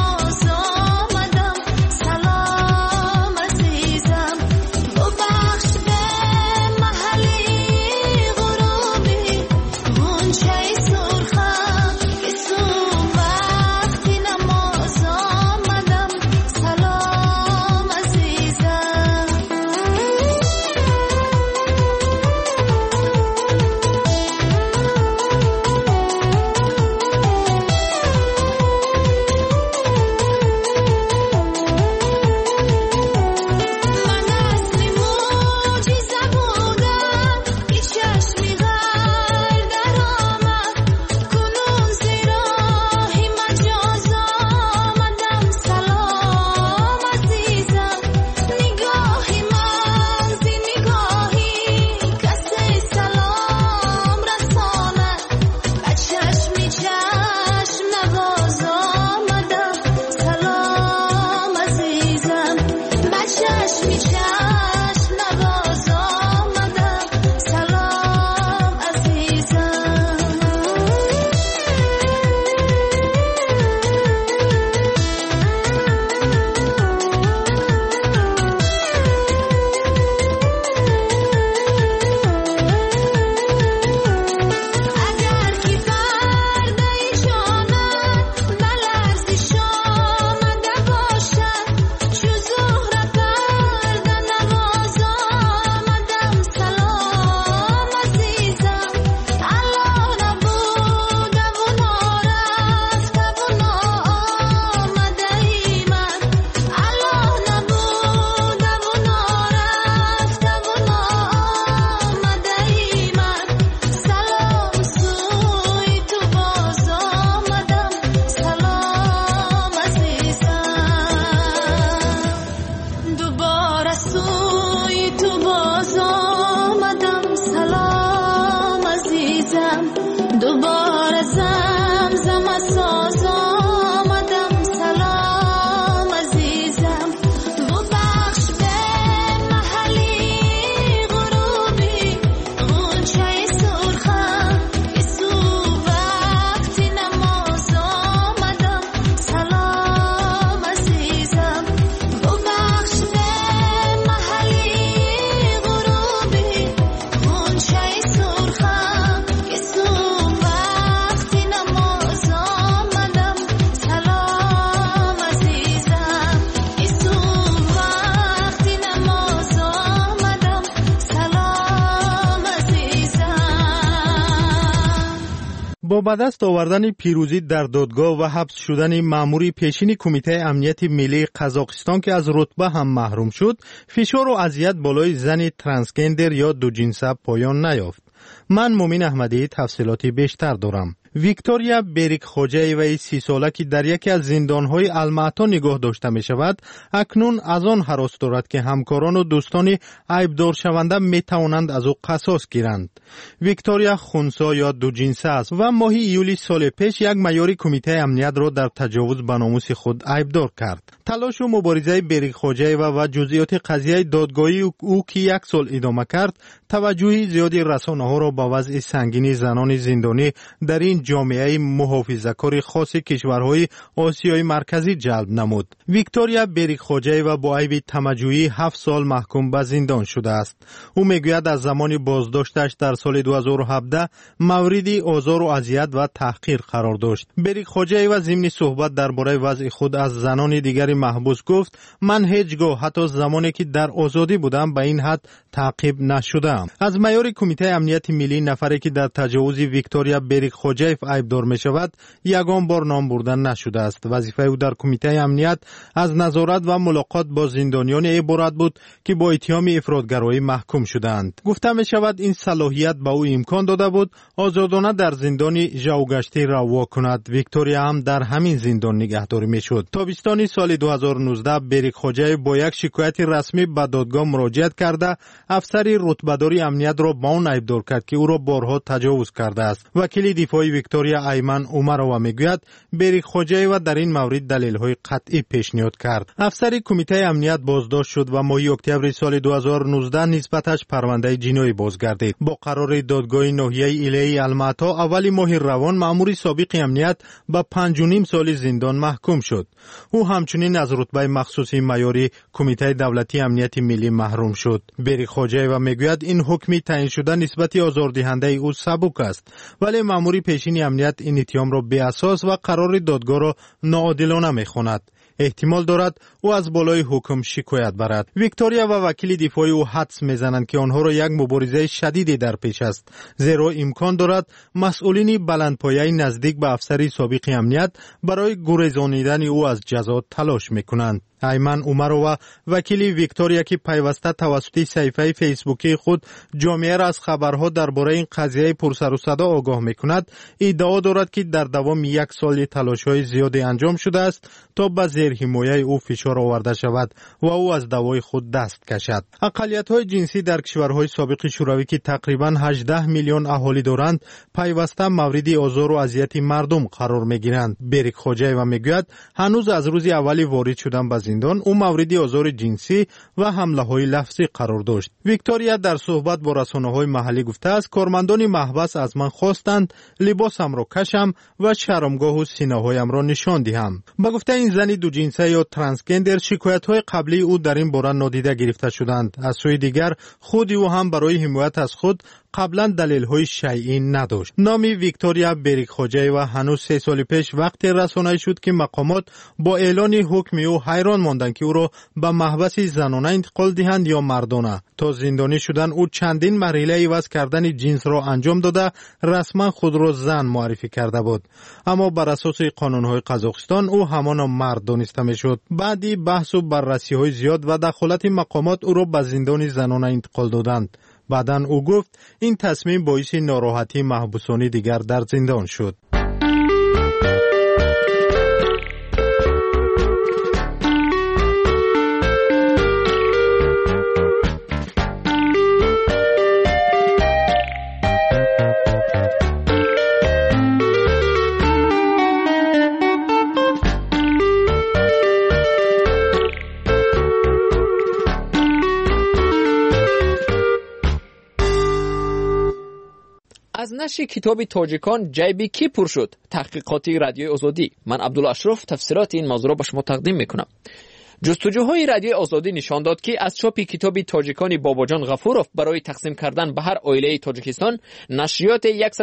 با به دست آوردن پیروزی در دادگاه و حبس شدن مأمور پیشین کمیته امنیت ملی قزاقستان که از رتبه هم محروم شد، فشار و اذیت بالای زن ترانسگندر یا دو جنسه پایان نیافت. من مومن احمدی تفصیلاتی بیشتر دارم. ویکتوریا بریک خوجایوی 30 ساله که در یکی از زندانهای المعطا نگاه داشته می شود، اکنون از آن هراس دارد که همکاران و دوستان عیبدار شونده می توانند از او قصاص گیرند. ویکتوریا خونسا یا دو جنسه است و ماهی ایولی سال پیش یک معیار کمیته امنیت را در تجاوز به ناموس خود عیبدار کرد. تلاش و مبارزه بریک خوجایو و جزئیات قضیه دادگاهی او که 1 سال ادامه کرد، توجه زیادی رسانه‌ها را به وضع سنگین زنان زندانی در این جامعه محافظه‌کار خاص کشورهای آسیای مرکزی جلب نمود. ویکتوریا بریک خوجایو با عیب تمجویی 7 سال محکوم به زندان شده است. او میگوید از زمان بازداشتش در سال 2017 مورد آزار و اذیت و تحقیر قرار داشت. بریک خوجایو ضمن صحبت درباره وضع خود از زنان دیگر محبوس گفت: من هیچگاه حتی زمانی که در آزادی بودم به این حد تعقیب نشدم. از معیار کمیته امنیت ملی نفری که در تجاوز ویکتوریا بریک خوجایو عیبدار می شود یگان بار نام بردن نشده است. وظیفه او در کمیته امنیت از نظارت و ملاقات با زندانیان عبارت بود که با اتهام افراطگرایی محکوم شدند. گفته می شود این صلاحیت به او امکان داده بود آزادانه در زندان ژائوگشتی روا کند. ویکتوریا هم در همین زندان نگهداری می شد. تابستان سال 2019 بریک خوجایو با یک شکایت رسمی به دادگاه مراجعت کرده افسر رتبه‌دار امنیت را با آن عیبدار کرد که او را بارها تجاوز کرده است. وکیل دفاعی ویکتوریا ایمن عمرova میگوید بریک خوجایو در این مورد دلیل‌های قطعی پیشنهاد کرد. افسر کمیته امنیت بازداشت شد و ماه اکتبر سال 2019 نسبتش پرونده جنایی بازگردید. با قرار دادگاه ناحیه ایلی المعطا اول ماه روان مأمور سابق امنیت به 5.5 سال زندان محکوم شد. او همچنین از رتبه مخصوصی معیاری کمیته دولتی امنیت ملی محروم شد. بریک خوجایو میگوید این حکمی تعیین شده نسبت آزاردهنده او سبک است، ولی مأمور پیشین امنیت این اتهام را بی اساس و قرار دادگاه را ناعادلانه میخواند. احتمال دارد او از بالای حکم شکایت برد. ویکتوریا و وکیل دفاعی او حدس میزنند که آنها را یک مبارزه شدیدی در پیش است، زیرا امکان دارد مسئولین بلندپایه نزدیک به افسر سابق امنیت برای گریزانیدن او از جزا تلاش میکنند. ایمن عمرova وکیل ویکتوریا که پیوسته توسط صفحه فیسبوکی خود جامعه را از خبرها درباره این قضیه پرسر و صدا آگاه میکند، ادعا دارد که در دوام 1 سال تلاش‌های زیادی انجام شده است تا به زیر حمایه او فشار آورده شود و او از دعوای خود دست کشد. اقلیت‌های جنسی در کشورهای سابق شوروی که تقریباً 18 میلیون اهالی دارند پیوسته مورد آزار و اذیت مردم قرار میگیرند. بریک خوجایو میگوید هنوز از روز اول وارد شدن به زندان او مورد آزار جنسی و حمله‌های لفظی قرار داشت. ویکتوریا در صحبت با رسانه‌های محلی گفته است کارمندان محبس از من خواستند لباسم را کشم و شرمگاه و سینه‌هایم را نشان دهم. با گفته این زن دو جنسه یا ترانسگندر شکایت‌های قبلی او در این باره نادیده گرفته شدند. از سوی دیگر خود او هم برای حمایت از خود قبلا دلیل‌های شیعی نداشت. نام ویکتوریا بریک خوجایو هنوز 3 سال پیش وقتی رسانه‌ای شد که مقامات با اعلان حکم او حیران ماندند که او را به محبس زنانه انتقال دهند یا مردانه. تا زندانی شدن او چندین مرحله عوض کردن جنس را انجام داده رسما خود را زن معرفی کرده بود، اما بر اساس قانون‌های قزاقستان او همان مرد دانسته می‌شد. بعدی بحث و بررسی‌های زیاد و دخالت مقامات او را به زندان زنانه انتقال دادند. بعداً او گفت این تصمیم باعث ناراحتی محبوسان دیگر در زندان شد. از نشر کتاب تاجیکان جیبی کی پر شد؟ تحقیقاتی رادیوی آزادی. من عبدالله اشرف تفسیرات این موضوع را به شما تقدیم میکنم. جستجوهای رادیو آزادی نشان داد که از چاپ کتاب تاجیکان باباجان غفوروف برای تقسیم کردن به هر عائله تاجیکستان، نشریات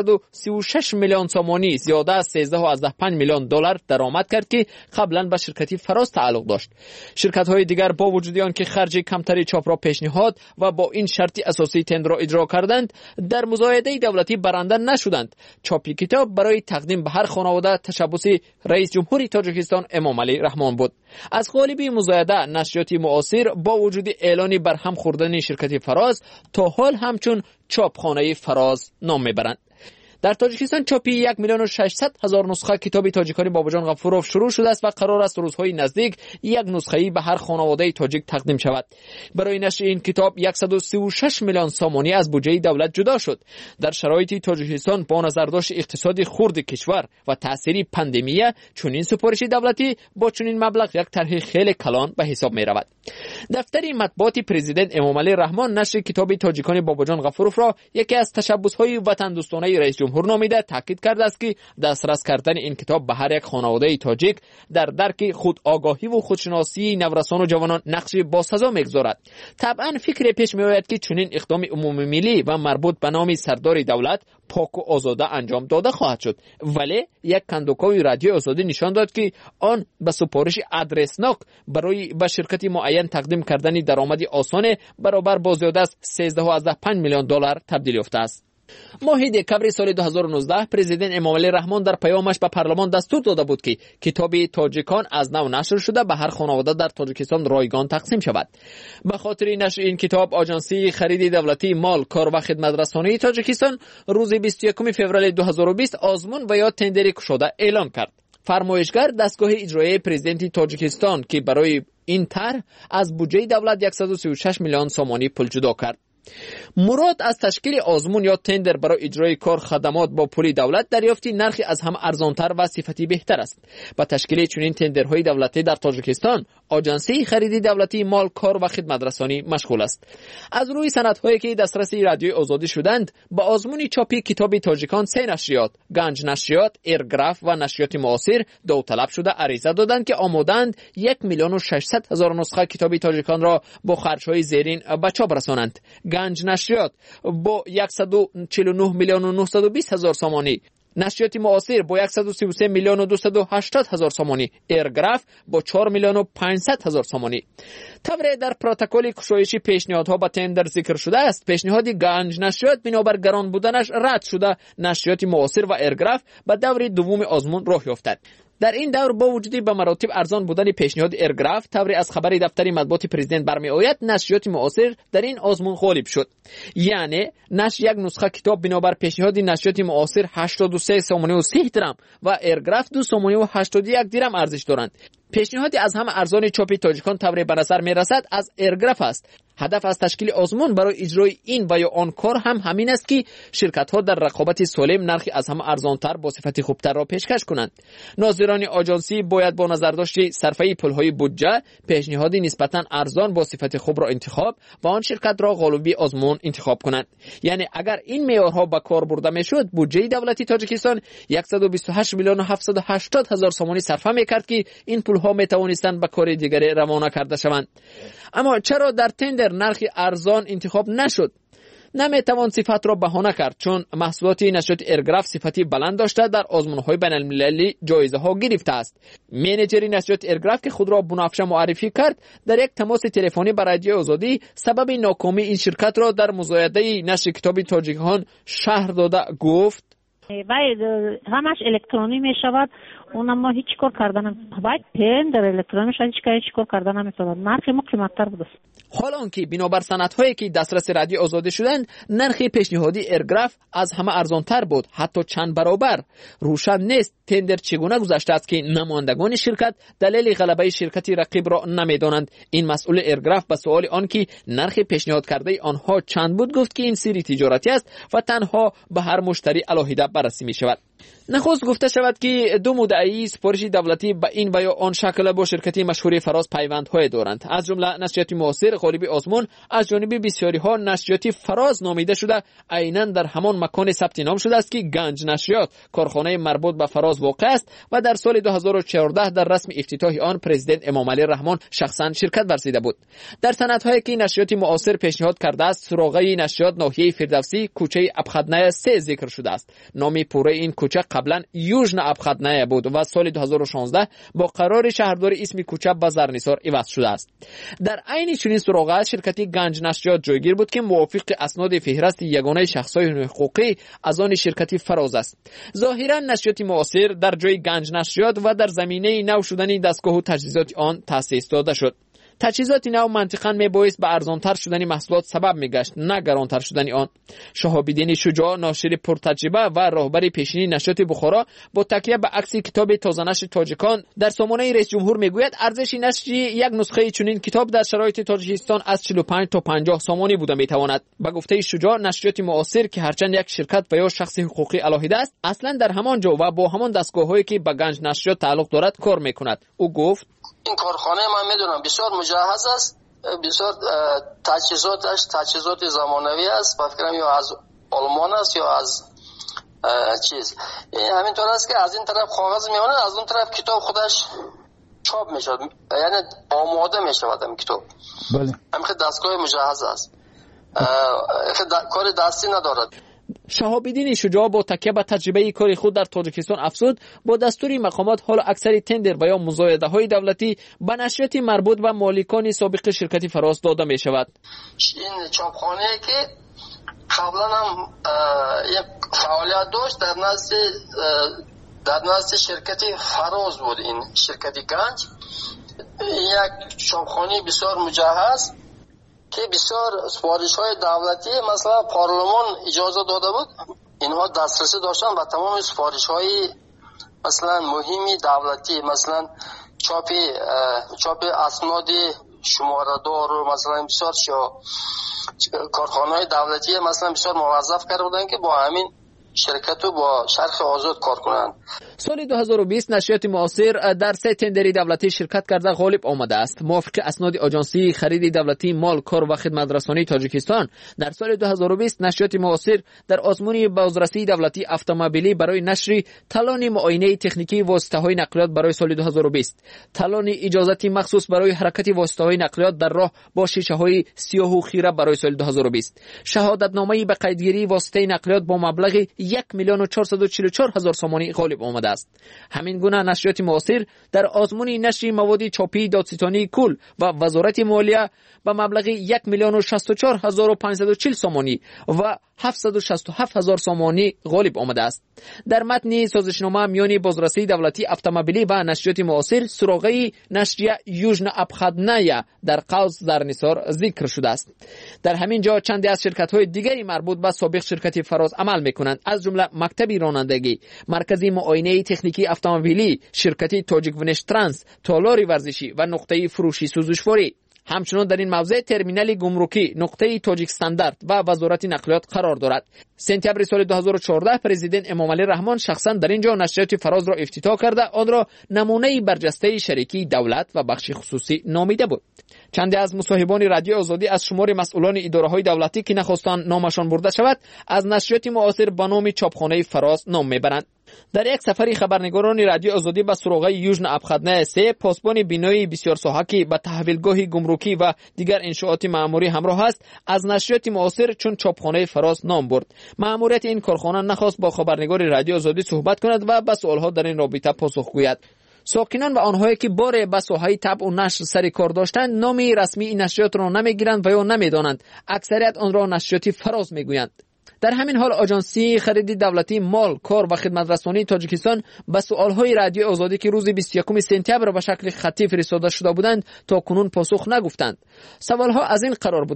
136 میلیون سومانی زیاده از 13.5 میلیون دلار درآمد کرد که قبلا به شرکتی فراز تعلق داشت. شرکت‌های دیگر با وجود آنکه خرج کمتری چاپ را پیشنهاد و با این شرطی اساسی تندر را اجرا کردند، در مزایده دولتی برنده نشدند. چاپ کتاب برای تقدیم به هر خانواده تشبث رئیس جمهوری تاجیکستان امام علی رحمان بود. از غالبی مزایده نشریات معاصر با وجود اعلانی برهم خوردن شرکت فراز تا حال همچون چاپخانه فراز نام میبرند. در تاجیکستان چاپی 1,600,000 نسخه کتاب تاجیکان باباجان غفوروف شروع شده است و قرار است روزهای نزدیک یک نسخه‌ای به هر خانواده تاجیک تقدیم شود. برای نشر این کتاب 136 میلیون سومانی از بودجه دولت جدا شد. در شرایط تاجیکستان با نظرداشت اقتصادی خرد کشور و تأثیر پاندمیه، چنین سفارش دولتی با چنین مبلغ یک طرح خیلی کلان به حساب می رود. دفتر مطبوعات پرزیدنت امام علی رحمان نشر کتاب تاجیکان باباجان غفوروف را یکی از تشبث‌های وطن دوستانه رئیس جمهور نامیده، تاکید کرده است که دسترس کردن این کتاب به هر یک خانواده تاجیک در درک خود آگاهی و خودشناسی نورسان و جوانان نقش باسزا میگذارد. طبعا فکر پیش میآید که چنین اقدام عمومی ملی و مربوط به نام سردار دولت پاک و آزاده انجام داده خواهد شد، ولی یک کندوکاوی رادیو آزادی نشان داد که آن به سفارش ادرسناک برای به شرکتی معین تقدیم کردن درآمد آسان برابر با زیاده از 13.5 میلیون دلار تبدیل یافته است. ماه دکبر سال 2019 پرزیدنت امام علی رحمان در پیامش به پارلمان دستور داده بود که کتاب تاجیکان از نو نشر شده به هر خانواده در تاجیکستان رایگان تقسیم شود. به خاطر نشر این کتاب، آژانسی خرید دولتی مال، کار و خدمت رسانی تاجیکستان روز 21 فوریه 2020 آزمون و یا تندری گشوده اعلام کرد. فرمایشگر دستگاه اجرایی پرزیدنت تاجیکستان که برای این طرح از بودجه دولت 136 میلیون سومانی پول جدا کرد. مراد از تشکیل آزمون یا تندر برای اجرای کار خدمات با پول دولت دریافتی نرخی از هم ارزانتر و صفتی بهتر است. با تشکیل چنین تندرهای دولتی در تاجیکستان، آژانسی خرید دولتی مال، کار و خدمت رسانی مشغول است. از روی سندهایی که دسترس رادیو آزادی شدند، با آزمون چاپی کتاب تاجیکان 3 نشریات، گنج نشریات، ایرگراف و نشریات معاصر داوطلب شده عریضه دادند که آمادند 1,600,000 نسخه کتاب تاجیکان را با خرج‌های زیرین به چاپ رسانند. گنج نشریات با 149 میلیون و 920 هزار سومانی، نشریات معاصر با 133 میلیون و 280 هزار سومانی، ایرگراف با 4 میلیون و 500 هزار سومانی. طبعا در پروتکل گشایش پیشنهادها با تندر ذکر شده است. پیشنهاد گنج نشریات بنابر گران بودنش رد شده، نشریات معاصر و ایرگراف به دور دوم آزمون راه یافتند. در این دور با وجود به مراتب ارزان بودن پیشنهاد ایرگراف، طوری از خبر دفتر مطبوعات پرزیدنت برمی آید، نشریات معاصر در این آزمون غالب شد. یعنی نشر یک نسخه کتاب بنابر پیشنهاد نشریات معاصر 83 سومانی و 30 درم و ایرگراف 2 سومانی و 81 درم ارزش دارند. پیشنهادی از همه ارزان چاپ تاجیکان طوری به نظر می رسد از ایرگراف است. هدف از تشکیل آزمون برای اجرای این و یا آن کار هم همین است که شرکت ها در رقابت سالم نرخی از همه ارزانتر با صفت خوبتر را پیشکش کنند. ناظران آژانسی باید با نظرداشت صرفه پولهای بودجه پیشنهادی نسبتا ارزان با صفت خوب را انتخاب و آن شرکت را غالبی آزمون انتخاب کنند. یعنی اگر این معیارها به کار برده میشد، بودجه دولتی تاجیکستان 128 میلیون و 780 هزار سومانی صرفه میکرد که این پولها میتوانستند به کار دیگری روانه کرده شوند. اما چرا در تندر نرخی ارزان انتخاب نشد؟ نمیتوان صفت را بهانه کرد، چون محصولات نشریات ایرگراف صفتی بلند داشته در آزمون‌های بین‌المللی جایزه ها گرفته است. منیجر نشریات ایرگراف که خود را بنفشه معرفی کرد، در یک تماس تلفنی با رادیو آزادی سبب ناکامی این شرکت را در مزایده نشر کتاب تاجیکان شهر داده گفت: باید همش الکترونی می شود، اونم ما هیچ کار کردن باید تندر الکترونی شد، هیچ کار کردن نمی شود، نرخ ما قیمت‌تر بود. حال آنکه بنابر سندهایی که دسترس رادیو آزادی شدند، نرخ پیشنهادی ایرگراف از همه ارزانتر بود، حتی چند برابر. روشن نیست تندر چگونه گذشته است که نمایندگان شرکت دلیل غلبه شرکتی رقیب را نمیدانند. این مسئول ایرگراف به سوال آنکه نرخ پیشنهاد کرده آنها چند بود گفت که این سری تجارتی است و تنها به هر مشتری علاهیده بررسی می شود. نخست گفته شود که دو مدعی سپارش دولتی به این و یا آن شکل با شرکتی مشهور فراز پیوندهای دارند. از جمله نشریات معاصر، غالب آزمون از جانب بسیاری ها نشریات فراز نامیده شده، عیناً در همان مکان ثبت نام شده است که گنج نشریات کارخانه مربوط به فراز واقع است و در سال 2014 در رسم افتتاح آن پرزیدنت امامعلی رحمان شخصا شرکت ورزیده بود. در سندهایی که نشریات معاصر پیشنهاد کرده است، سراغه نشریات ناحیه فردوسی کوچه ابخدنه 3 ذکر شده است. نام پوره این کوچه قبلا یوژن ابخدنه بود و سال 2016 با قرار شهرداری اسم کوچه به زرنیسار عوض شده است. در عین چنین سراغه شرکتی گنج نشریات جایگیر بود که موافق اسناد فهرست یگانه شخصای حقوقی از آن شرکتی فراز است. ظاهرا نشریات معاصر در جای گنج نشریات و در زمینه نو شدن دستگاه و تجهیزات آن تأسیس داده شد. تجهیزات نو منطقاً میبایست به ارزانتر شدن محصولات سبب میگشت، نه گرانتر شدن آن. شهاب‌الدین شجاع، ناشر پرتجربه و راهبر پیشینی نشریات بخارا، با تکیه به عکس کتاب تازه‌نشر تاجیکان در سامانه رئیس جمهور میگوید ارزش نشر یک نسخه چنین کتاب در شرایط تاجیکستان از 45 تا 50 سامانی بوده میتواند. به گفته شجاع، نشریات معاصر که هرچند یک شرکت و یا شخص حقوقی علیحده است، اصلا در همان جا و با همان دستگاه‌هایی که به گنج نشریات تعلق دارد کار میکند. او گفت این کارخانه من میدونم بسیار مجهز است، بسیار تجهیزات زمانوی است. فکرم یا از آلمان است یا از چیز. همینطور است که از این طرف کاغذ میونه، از اون طرف کتاب خودش چاپ میشود، یعنی آماده میشود این کتاب. بله. همین دستگاه مجهز است، کار دستی ندارد. شهاب‌الدین شجاع با تکیه به تجربه کاری خود در تاجیکستان افزود با دستور مقامات حال اکثر تندر و یا مزایده های دولتی به نشریات مربوط و مالکان سابق شرکتی فراز داده می شود. این چاپخانه که قبلا هم یک فعالیت داشت در نزد شرکتی فراز بود، این شرکتی گنج، یک چاپخانه بسیار مجهز که بسیار سفارش های دولتی مثلا پارلمان اجازه داده بود، اینها دسترسی داشتن به تمام سفارش های مثلا مهمی دولتی، مثلا چاپ اسناد شماره دار و مثلا بسیار کارخانه های دولتی مثلا بسیار موظف کرده بودن که با همین شرکت رو با شرخ آزاد کار کنند. سال 2020 نشریات معاصر در 3 تندری دولتی شرکت کرده غالب آمده است. موافق اسناد آژانسی خرید دولتی مال، کار و خدمت رسانی تاجیکستان، در سال 2020 نشریات معاصر در آزمون بازرسی دولتی اتومبیلی برای نشر تالان معاینه تکنیکی واسطه‌های نقلیات برای سال 2020، تالان اجازتی مخصوص برای حرکت واسطه‌های نقلیات در راه با شیشه‌های سیاه و خیره برای سال 2020، شهادتنامه‌ای به قیدگیری واسطه نقلیات با مبلغ 1,444,000 سامانی غالب آمده است. همین گونه نشریات معاصر در آزمون نشر مواد چاپی دادستانی کل و وزارت مالیه به مبلغ 1,64,540 سامانی و 767,000 سامانی غالب آمده است. در متن سازشنامه میان بازرسی دولتی اتومبیلی و نشریات معاصر سراغه نشریه یوژن ابخدنه در قوس زرنیسار ذکر شده است. در همین جا چندی از شرکت‌های دیگری مربوط به سابق شرکتی فراز عمل می‌کنند، از جمله مکتب رانندگی، مرکزی معاینه تکنیکی اتومبیلی، شرکتی تاجیک ونش ترانس، تالار ورزشی و نقطه فروشی سوزشواری. همچنان در این موضع ترمینال گمرکی، نقطه تاجیک استاندارد و وزارت نقلیات قرار دارد. سپتامبر سال 2014 پرزیدنت امامعلی رحمان شخصا در اینجا نشریات فراز را افتتاح کرده آن را نمونه برجسته شریکی دولت و بخش خصوصی نامیده بود. چندی از مصاحبان رادیو آزادی از شمار مسئولان اداره‌های دولتی که نخواستند نامشان برده شود از نشریات معاصر به نام چاپخانه فراز نام میبرند. در یک سفری خبرنگاران رادیو آزادی به سراغ یوژن ابخدنه 3 پاسبان بینایی بسیار ساحقی به تحویلگاه گمرکی و دیگر انشاءات معموری همراه است، از نشریات معاصر چون چاپخانه فراز نام برد. مأموریت این کارخانه نخواست با خبرنگار رادیو آزادی صحبت کند و به سوالها در این رابطه پاسخ گوید. ساکنان و آنهایی که بار به ساحه طبع و نشر سر کار داشتند نام رسمی این نشریات را نمیگیرند و یا نمیدانند. اکثریت آن را نشریات فراز میگویند. در همین حال آژانسی خرید دولتی مال، کار و خدمت رسانی تاجیکستان به سوالهای رادیو آزادی که روز 21 سپتامبر به شکل خطی فرستاده شده بودند تا کنون پاسخ نگفتند. سوالها از این قرار بودند: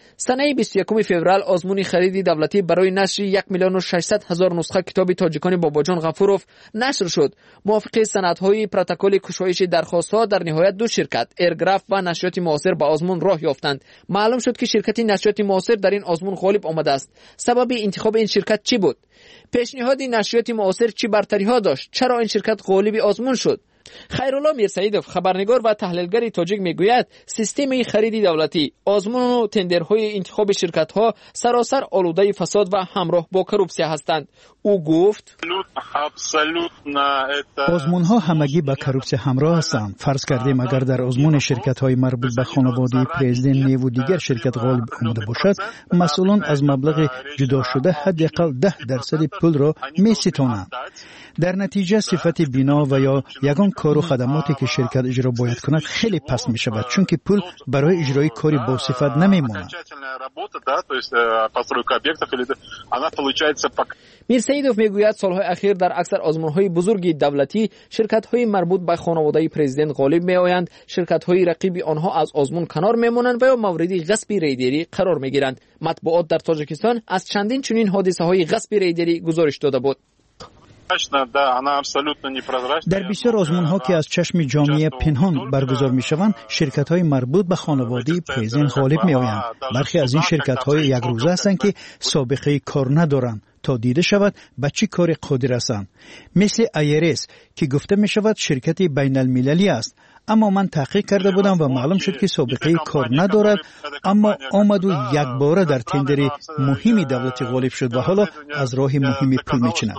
سنه 21 فوریه آزمون خرید دولتی برای نشر 1,600,000 نسخه کتاب تاجیکان باباجان غفوروف نشر شد. موافق سندهای پروتکل کشایش درخواست‌ها در نهایت دو شرکت ایرگراف و نشریات معاصر به آزمون راه یافتند. معلوم شد که شرکت نشریات معاصر در این آزمون غالب آمده است. سبب انتخاب این شرکت چی بود؟ پیشنهاد نشریات معاصر چه برتری‌ها داشت؟ چرا این شرکت غالب آزمون شد؟ خیرالله میرسعیدوف خبرنگار و تحلیلگر تاجیک میگوید سیستم خرید دولتی، آزمون و تندرهای انتخاب شرکت‌ها سراسر آلوده فساد و همراه با کروپسیا هستند. او گفت آزمون‌ها همگی با کروپسیا همراه هستند. فرض کردیم اگر در آزمون شرکت‌های مربوط به خانواده پرزیدنت نیو و دیگر شرکت غالب آمده باشد، مسئولان از مبلغ جدا شده حداقل 10% پول را می‌ستانند. در نتیجه صفت بنا و یا یگان کار و خدماتی که شرکت اجرا باید کند خیلی پست می شود، چون که پول برای اجرای کاری با صفت نمی ماند. میرسعیدوف میگوید سالهای اخیر در اکثر آزمون‌های بزرگ دولتی شرکت‌های مربوط به خانواده پرزیدنت غالب می‌آیند، شرکت‌های رقیب آنها از آزمون کنار می‌مانند و یا مورد غصب ریدری قرار می‌گیرند. مطبوعات در تاجیکستان از چندین چنین حادثه‌های غصب ریدری گزارش داده بود. در بسیار آزمون‌ها که از چشم جامعه پنهان برگزار می‌شوند، شرکت‌های مربوط به خانواده پرزیدنت غالب می‌آیند. برخی از این شرکت‌های یک روزه هستند که سابقه کار ندارند تا دیده شود به چه کار قادر هستند. مثل ایرس که گفته می‌شود شرکت بین‌المللی است، اما من تحقیق کرده بودم و معلوم شد که سابقه کار ندارد، اما آمد و یک باره در تندر مهمی دولتی غالب شد و حالا از راه مهمی پول می‌چیند.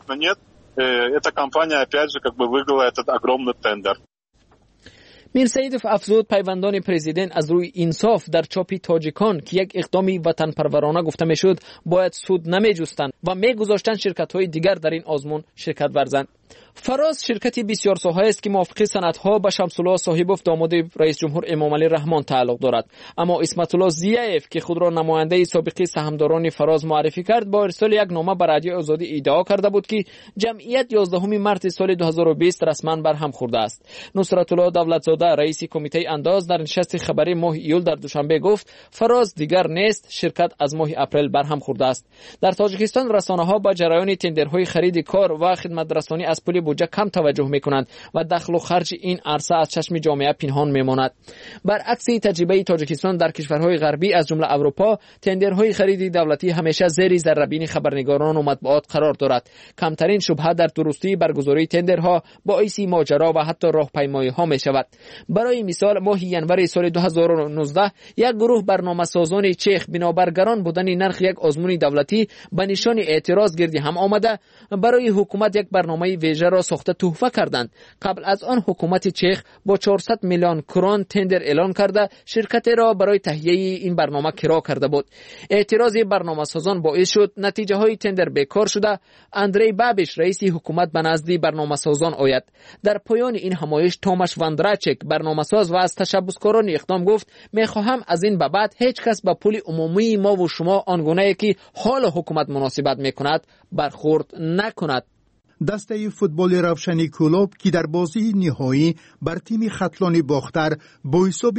میرسعیدوف افزود پیوندان پرزیدنت از روی انصاف در چاپ تاجیکان که یک اقدامی وطن پرورانه گفته میشد باید سود نمیجستند و میگذاشتند شرکت‌های دیگر در این آزمون شرکت ورزند. فراز شرکتی بسیار ساحه است که موافق سندها به شمس‌الله صاحبوف داماد رئیس جمهور امامعلی رحمان تعلق دارد، اما اسمت‌الله ضیاءف که خود را نماینده سابق سهامداران فراز معرفی کرد با ارسال یک نامه به رادیو آزادی ادعا کرده بود که جمعیت 11 مارس سال 2020 رسما برهم خورده است. نصرت‌الله دولتزاده رئیس کمیته انداز در نشست خبری ماه ایول در دوشنبه گفت فراز دیگر نیست، شرکت از ماه اپریل برهم خورده است. در تاجیکستان رسانه‌ها با جریان تندرهای خرید کار و خدمت‌رسانی از پول بودجه کم توجه میکنند و دخل و خرج این عرصه از چشم جامعه پنهان میماند. برعکس تجربه تاجیکستان در کشورهای غربی از جمله اروپا، تندرهای خرید دولتی همیشه زیر ذره‌بین خبرنگاران و مطبوعات قرار دارد. کمترین شبهه در درستی برگزاری تندرها باعث ماجرا و حتی راهپیمایی‌ها میشود. برای مثال ماه ینور سال 2019 یک گروه برنامه‌سازان چیخ بنابر گران بودن نرخ یک آزمون دولتی به نشان اعتراض گردی هم آمده برای حکومت یک برنامه ویژه را ساخته تحفه کردند. قبل از آن حکومت چیخ با 400 میلیون کرون تندر اعلان کرده شرکت را برای تهیه این برنامه کرا کرده بود. اعتراض برنامه‌سازان باعث شد نتیجه های تندر بیکار شده. اندری بابش رئیس حکومت به نزد برنامه‌سازان آید. در پایان این همایش توماش واندراچک برنامه‌ساز و از تشبثکاران اقدام گفت می‌خواهم از این به بعد هیچ کس به پول عمومی ما و شما آنگونه که حال حکومت مناسبت می‌کند برخورد نکند. دسته فوتبال روشنی کلوب که در بازی نهایی بر تیم خطلانی باختر با حساب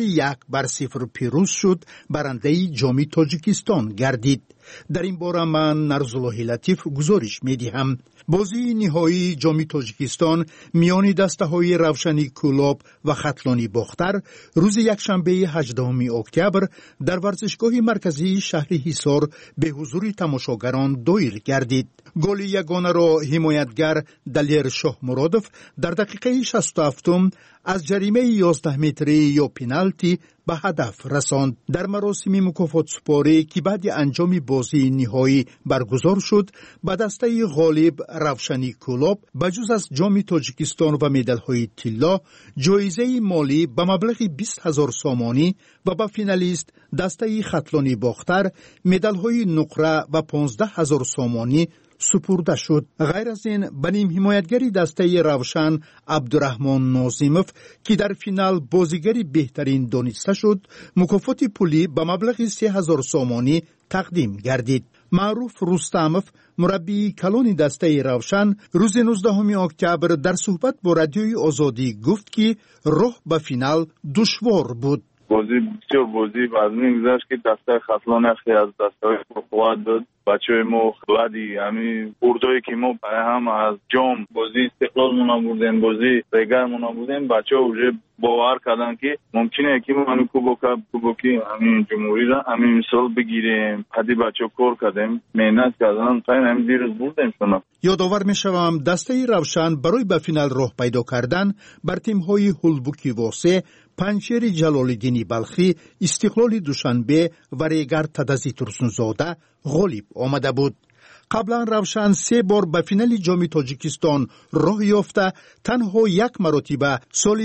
1-0 پیروز شد، برنده جام تاجیکستان گردید. در این باره من نرزالله لطیف گزارش می‌دهم. بازی نهایی جام تاجیکستان میان دسته‌های روشنی کلوب و خطلانی باختر روز یکشنبه 18 اکتبر در ورزشگاه مرکزی شهر حصار به حضور تماشاگران دایر گردید. گل یگانه را حمایتگر دلیر شاه مرادوف در دقیقه 67 از جریمه 11 متری یا پنالتی به هدف رساند. در مراسم مکافات سپاری که بعد انجام بازی نهایی برگزار شد، به دسته غالب روشنی کلوب بجز از جام تاجیکستان و مدال‌های طلا، جایزه مالی به مبلغ 20,000 سامانی و به فینالیست دسته خطلانی باختر مدال‌های نقره و 15,000 سامانی سپرده شد. غیر از این بنیم حمایتگری دسته روشن عبدالرحمن ناظیموف که در فینال بازیگری بهترین دانسته شد، مکافات پولی به مبلغ 3,000 سامانی تقدیم گردید. معروف رستموف مربی کلان دسته روشن روز 19 اکتبر در صحبت با رادیوی آزادی گفت که راه به فینال دشوار بود. بازی بسیار بازی وزنی گذشت که دسته خطلان اخی از دسته های قوت داد. بچه های ما خلدی همین بردایی که ما برای هم از جام بازی استقلال مونا بودیم، بازی ریگر مونا بودیم، بچه ها اوجه باور کردن که ممکنه که ما همین کوبوکی همین جمهوری را همین مثال بگیریم. حدی بچه ها کار کردیم، محنت کردن، خیلی همین دیروز بردیم شما. یادآور میشوم دسته روشن برای به فینال راه پیدا کردن بر تیم‌های هولبوکی واسه، پنجشیر جلال‌الدین بلخی، استقلال دوشنبه و ریگر تدزی ترسونزاده غالب آمده بود. قبلا روشن 3 بار به فینال جام تاجیکستان راه یافته تنها یک مرتبه سال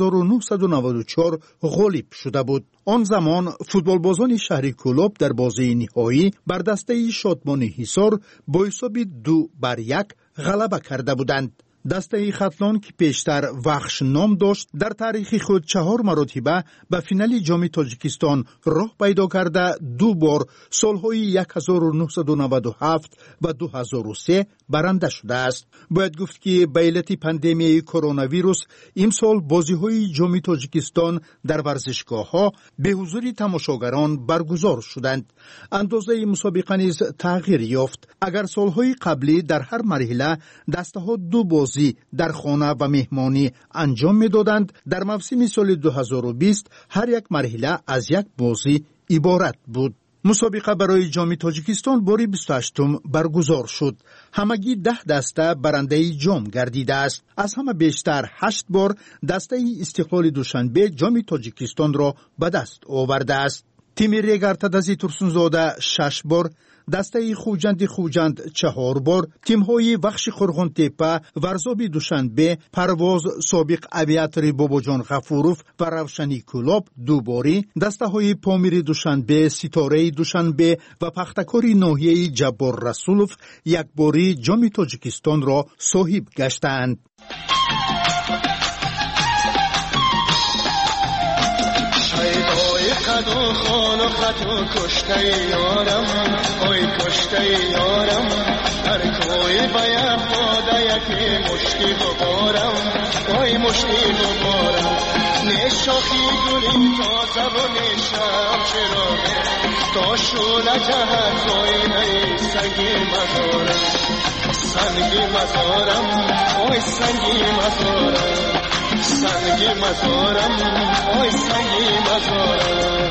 1994 غالب شده بود. آن زمان فوتبالبازان شهر کلوب در بازی نهایی بر دسته شادمان حصار با حساب 2-1 غلبه کرده بودند. دسته خطلان که پیشتر وخش نام داشت در تاریخ خود 4 مرتبه به فینال جام تاجیکستان راه پیدا کرده 2 بار سالهای 1997 و 2003 برنده شده است. باید گفت که به علت پاندمی کرونا ویروس امسال بازی‌های جام تاجیکستان در ورزشگاه‌ها به حضور تماشاگران برگزار شدند. اندازه مسابقه نیز تغییر یافت. اگر سالهای قبلی در هر مرحله دسته‌ها 2 بازی در خانه و مهمانی انجام می‌دادند، در موسم سال 2020 هر یک مرحله از یک بازی عبارت بود. مسابقه برای جام تاجیکستان بار 28 برگزار شد. همگی 10 دسته برنده جام گردیده است. از همه بیشتر 8 بار دسته استقلال دوشنبه جام تاجیکستان را به دست آورده است. تیم ریگر تدزی ترسونزاده 6 بار، دسته خوجند 4 بار، تیم‌های وخش خرغون تپه، ورزابی دوشنبه، پرواز سابق اویاتری باباجان غفوروف و روشنی کلوب 2 باری، دسته‌های پامیر دوشنبه، ستاره دوشنبه و پختکاری ناحیه جبار رسولوف 1 باری جام تاجیکستان را صاحب گشتند. خد و خان و خط و کشته یارم، آی کشته یارم، در کوی باید باده یکی مشتی ببارم، آی مشتی ببارم. نشاخی گلیم تازه و نشم چراغه، تا شوله جهت آینه سنگی مزارم، سنگی مزارم، آی سنگی مزارم، سنگی مزارم، آی سنگی مزارم.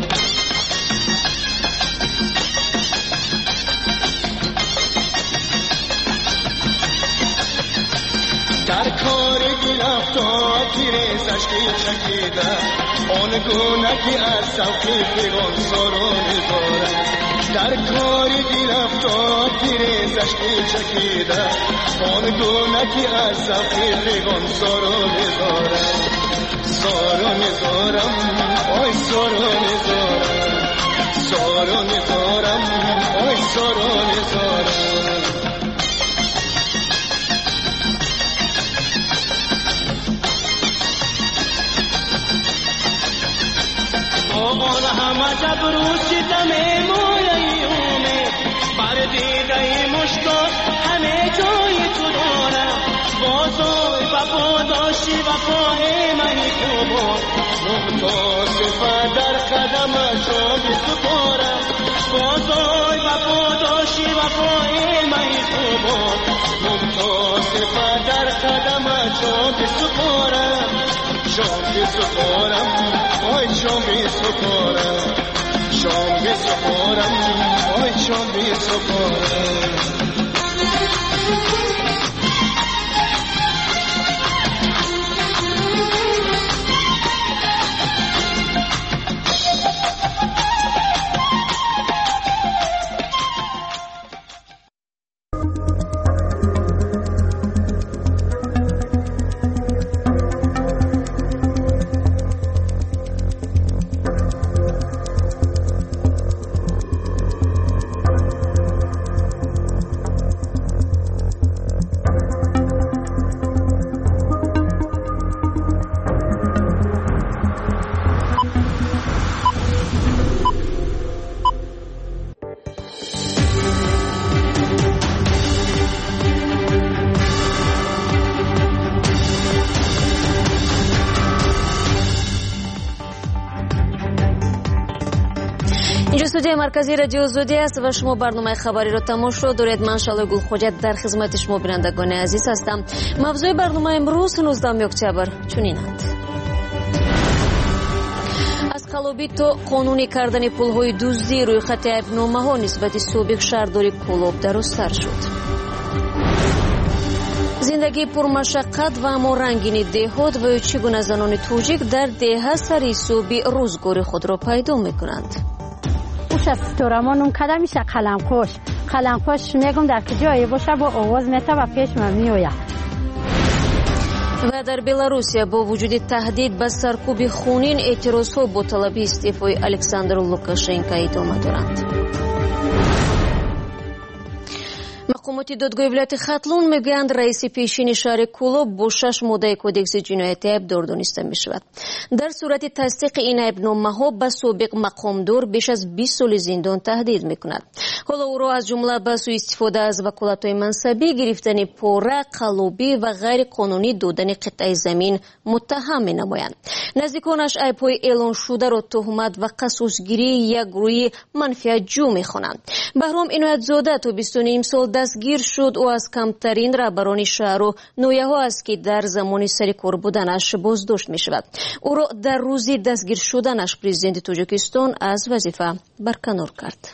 در کار گرفتار تیرزش چکیده، آن گونه که از سوقی پیران ساران دارد. در کار گرفتار تیرزش چکیده، آن گونه که از سوقی پیران ساران دارد. ساران دارم، آی ساران دارم، ساران دارم، آی ساران دارم. آن همه جب روز شدم مولیومه، بر دیده مشتاق همه جای تو دارم. بازای وفاداشی وفای منی خوبان، محتاج در قدم شام بسپارم. بازای وفاداشی وفای منی خوبان، محتاج در قدم شام بسپارم. شام بسپارم، آی شام بسپارم، شام بسپارم، آی شام بسپارم. студияи марказии радио Озодӣ аст ва шумо барномаи хабариро тамошо доред. Ман Шалои Гулхоҷат дар хизмати шумо бинандагони азиз ҳастам. мавзӯи барномаи имрӯз 19 октябр чунинанд. аз қалобӣ то қонунӣ кардани пулҳои дуздӣ рӯйхати айбномаҳо нисбати собиқ шаҳрдори Кӯлоб дарозтар шуд. зиндагии пурмашаққат ва аммо рангини деҳот ва чӣ гуна занони тоҷик дар деҳа сари ҳисоби рӯзгори худро пайдо мекунанд. ستورمون کدام میشه قلمکش میگم در کجایی باشه با آواز میته و پیش من میآید. و در بلاروسیا با وجود تهدید به سرکوب خونین اعتراضها با طلب استعفای الکساندر لوکاشنکو ادامه دارند. مقامات دادگاه ولایت خاتلون میگویند رئیس پیشین شهر کولوب با 6 ماده کودکس جنایت ایبدار دانسته میشود. در صورت تصدیق این ایبنامه‌ها به سابق مقامدار بیش از 20 سال زندان تهدید میکند. حالا او را از جمله به سوء استفاده از وکالت‌های منصبی، گرفتن پاره، قلابی و غیر قانونی دادن قطعه زمین متهم مینمایند. نزدیکانش ایب‌های اعلان شده را تهمت و قصاص‌گیری یک گروه منفی جو میخوانند. بهرام عنایت‌زاده تا 29 سال دستگیر شد و از کمترین رهبران شهر و نویه‌ها است که در زمان سرکار بودنش بازداشت می‌شود. او را در روزی دستگیر شدنش پرزیدنت تاجیکستان از وظیفه برکنار کرد.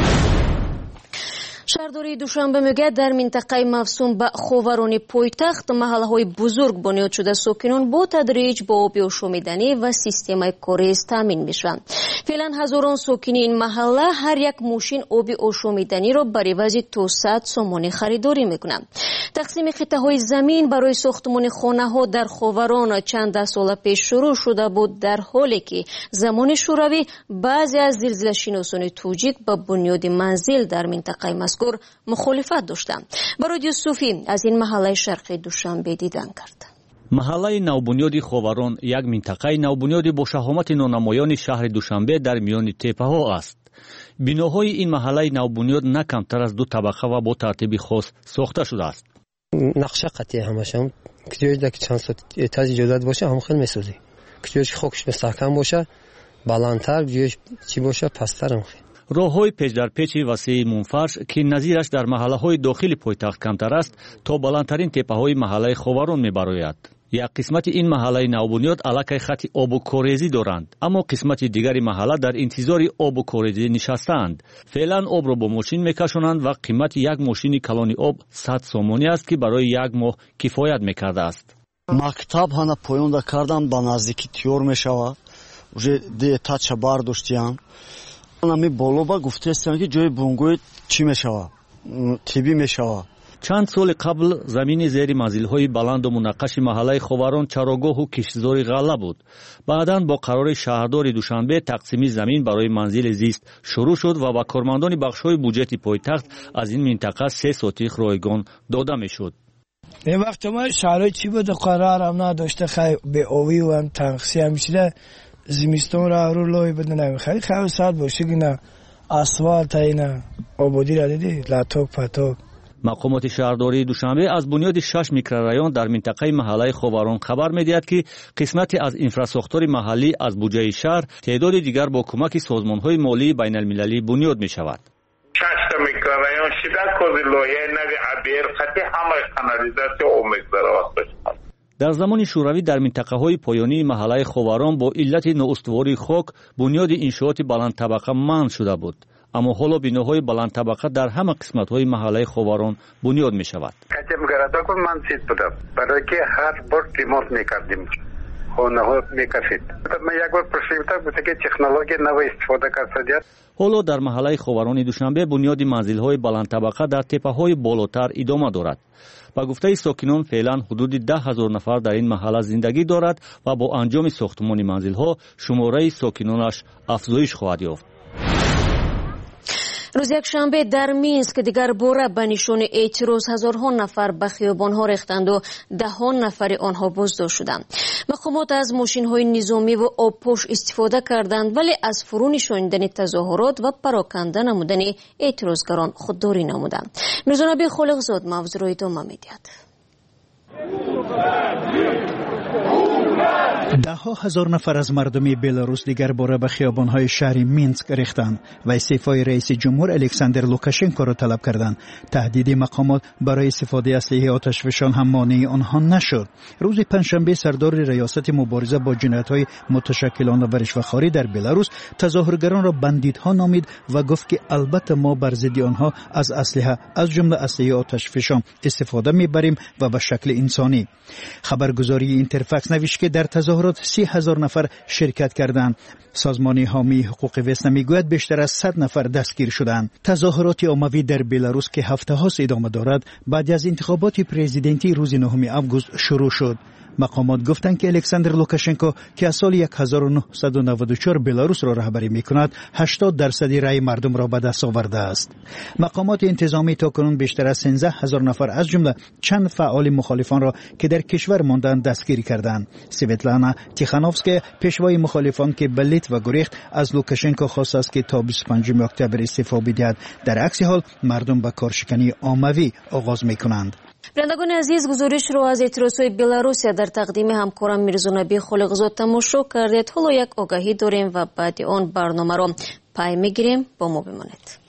شهرداری دوشنبه میگه در منطقه مفصول به خاوران پایتخت محله‌های بزرگ بنیاد شده ساکنان با تدریج با آب آشامیدنی و سیستم کاریز تامین میشوند. فعلا هزاران ساکن این محله هر یک ماشین آب آشامیدنی را برای عوض تا 100 سومانی خریداری میکنند. تقسیم خطه‌های زمین برای ساختمان خانه‌ها در خاوران چند سال پیش شروع شده بود، در حالی که زمان شوروی بعضی از زلزله‌شناسان توجیک به بنیاد منزل در منطقه مذکور مخالفت داشتند. با رادیو صوفی از این محله شرقی دوشنبه دیدن کرد. محله نوبنیاد خاوران یک منطقه نوبنیاد با شهامت نونمایان شهر دوشنبه در میان تپه‌ها است. بناهای این محله نوبنیاد نه کمتر از 2 طبقه و با ترتیب خاص ساخته شده است. نقشه قطعی همشون که جایی که چند ساعت اتاج جدید باشه هم خیلی میسازی. که جایی خاکش مستحکم باشه، بلندتر، جایی چی باشه پستر هم خیلی. راه‌های پیچ در پیچ وسیع منفرش که نظیرش در محله‌های داخلی پایتخت کمتر است تا بلندترین تپه‌های محله خاوران می‌براید. یک قسمت این محله نوبنیاد علاقه خط آب و کاریزی دارند، اما قسمت دیگری محله در انتظار آب و کاریزی نشستند. فعلا آب را با ماشین میکشانند و قیمت یک ماشین کلان آب 100 سومانی است که برای یک ماه کفایت میکرده است. مکتب هانا پایونده کردم با نزدیکی تیور میشوه. уже де тача бардоштиам. Нами болоба гуфтестам ки ҷои бунгӯи чӣ мешава? Тибӣ мешава. چند سال قبل زمین زیر منزل‌های بلند و منقش محله خاوران چراگاه و کشتزار غله بود. بعداً با قرار شهردار دوشنبه تقسیم زمین برای منزل زیست شروع شد و با کارمندان بخش‌های بودجه پایتخت از این منطقه 3 سوتیخ رایگان داده می‌شد. این وقت ما شهرهای چی بود قرار هم نداشته، خیلی به آوی و هم تنقصی میشه. زمستان را رو لای بدن خیلی ساعت باشه که نه اسفالت اینا آبادی را دیدی لاتوک پاتوک. مقامات شهرداری دوشنبه از بنیاد 6 میکرورایون در منطقه محله خاوران خبر می‌دهد که قسمتی از انفراستراکچور محلی از بودجه شهر تعداد دیگر با کمک سازمان‌های مالی بین‌المللی بنیاد می‌شود. 6 میکرورایون شده کوزی لایه نوی ابیر خطی همه کانالیزاسیون اومگذاره است. در زمان شوروی در منطقه‌های پایانی محله خاوران با علت نااستواری خاک بنیاد انشاءات بلند طبقه منع شده بود. اما حالا بناهای بلند طبقه در همه قسمت‌های محله خاوران بنیاد می‌شود. کتم گرداکو منصید بودم برای که هر بار ریمونت می‌کردیم. خونه‌ها می‌کشید. من یک بار پرسیدم گفت که تکنولوژی نو استفاده کرد. حالا در محله خاوران دوشنبه بنیاد منزل‌های بلند طبقه در تپه‌های بالاتر ادامه دارد. با گفته ساکنان فعلا حدود 10,000 نفر در این محله زندگی دارد و با انجام ساختمان منزل‌ها شماره ساکنانش افزایش خواهد یافت. روز یکشنبه در مینسک دیگر باره به نشان اعتراض هزارها نفر به خیابان‌ها ریختند و دهان نفر آنها بازداشت شدند. مقامات از ماشین‌های نظامی و آبپوش استفاده کردند ولی از فرو نشاندن تظاهرات و پراکنده نمودن اعتراضگران خودداری نمودند. میرزا نبی خالقزاد موضوع را ادامه می‌دهد. ده‌ها هزار نفر از مردم بلاروس دیگر باره به خیابان‌های شهر مینسک ریختند و استعفای رئیس جمهور الکساندر لوکاشنکو را طلب کردند. تهدید مقامات برای استفاده اسلحه آتشفشان هم مانع آنها نشد. روز پنجشنبه سردار ریاست مبارزه با جنایت‌های متشکلانه و رشوه‌خواری در بلاروس تظاهرگران را بندیت‌ها نامید و گفت که البته ما بر ضد آنها از اسلحه از جمله اسلحه آتشفشان استفاده می‌بریم و به شکل انسانی. خبرگزاری اینترفاکس نوشت که در تظاهرات 30,000 نفر شرکت کردند. سازمان حامی حقوق وسنا میگوید بیشتر از 100 نفر دستگیر شدند. تظاهرات عمومی در بلاروس که هفته‌هاست ادامه دارد بعد از انتخابات پرزیدنتی روز 9 آگوست شروع شد. مقامات گفتند که الکساندر لوکاشنکو که از سال 1994 بلاروس را رهبری می‌کند 80% رأی مردم را به دست آورده است. مقامات انتظامی تاکنون بیشتر از 13,000 نفر از جمله چند فعال مخالفان را که در کشور ماندند دستگیر کردند. سویتلانا تیخانوفسکی پیشوای مخالفان که به لیتوا گریخت از لوکاشنکو خواست است که تا 25 اکتبر استعفا بدهد. در عکس حال مردم به کارشکنی عمومی آغاز می‌کنند. بینندگان عزیز، گزارش رو از اعتراضهای بلاروسیا در تقدیم همکارم میرزونبی خالقزاد تماشا کردید. حالا یک آگاهی داریم و بعد آن برنامه رو پای میگیریم. با ما بمانید.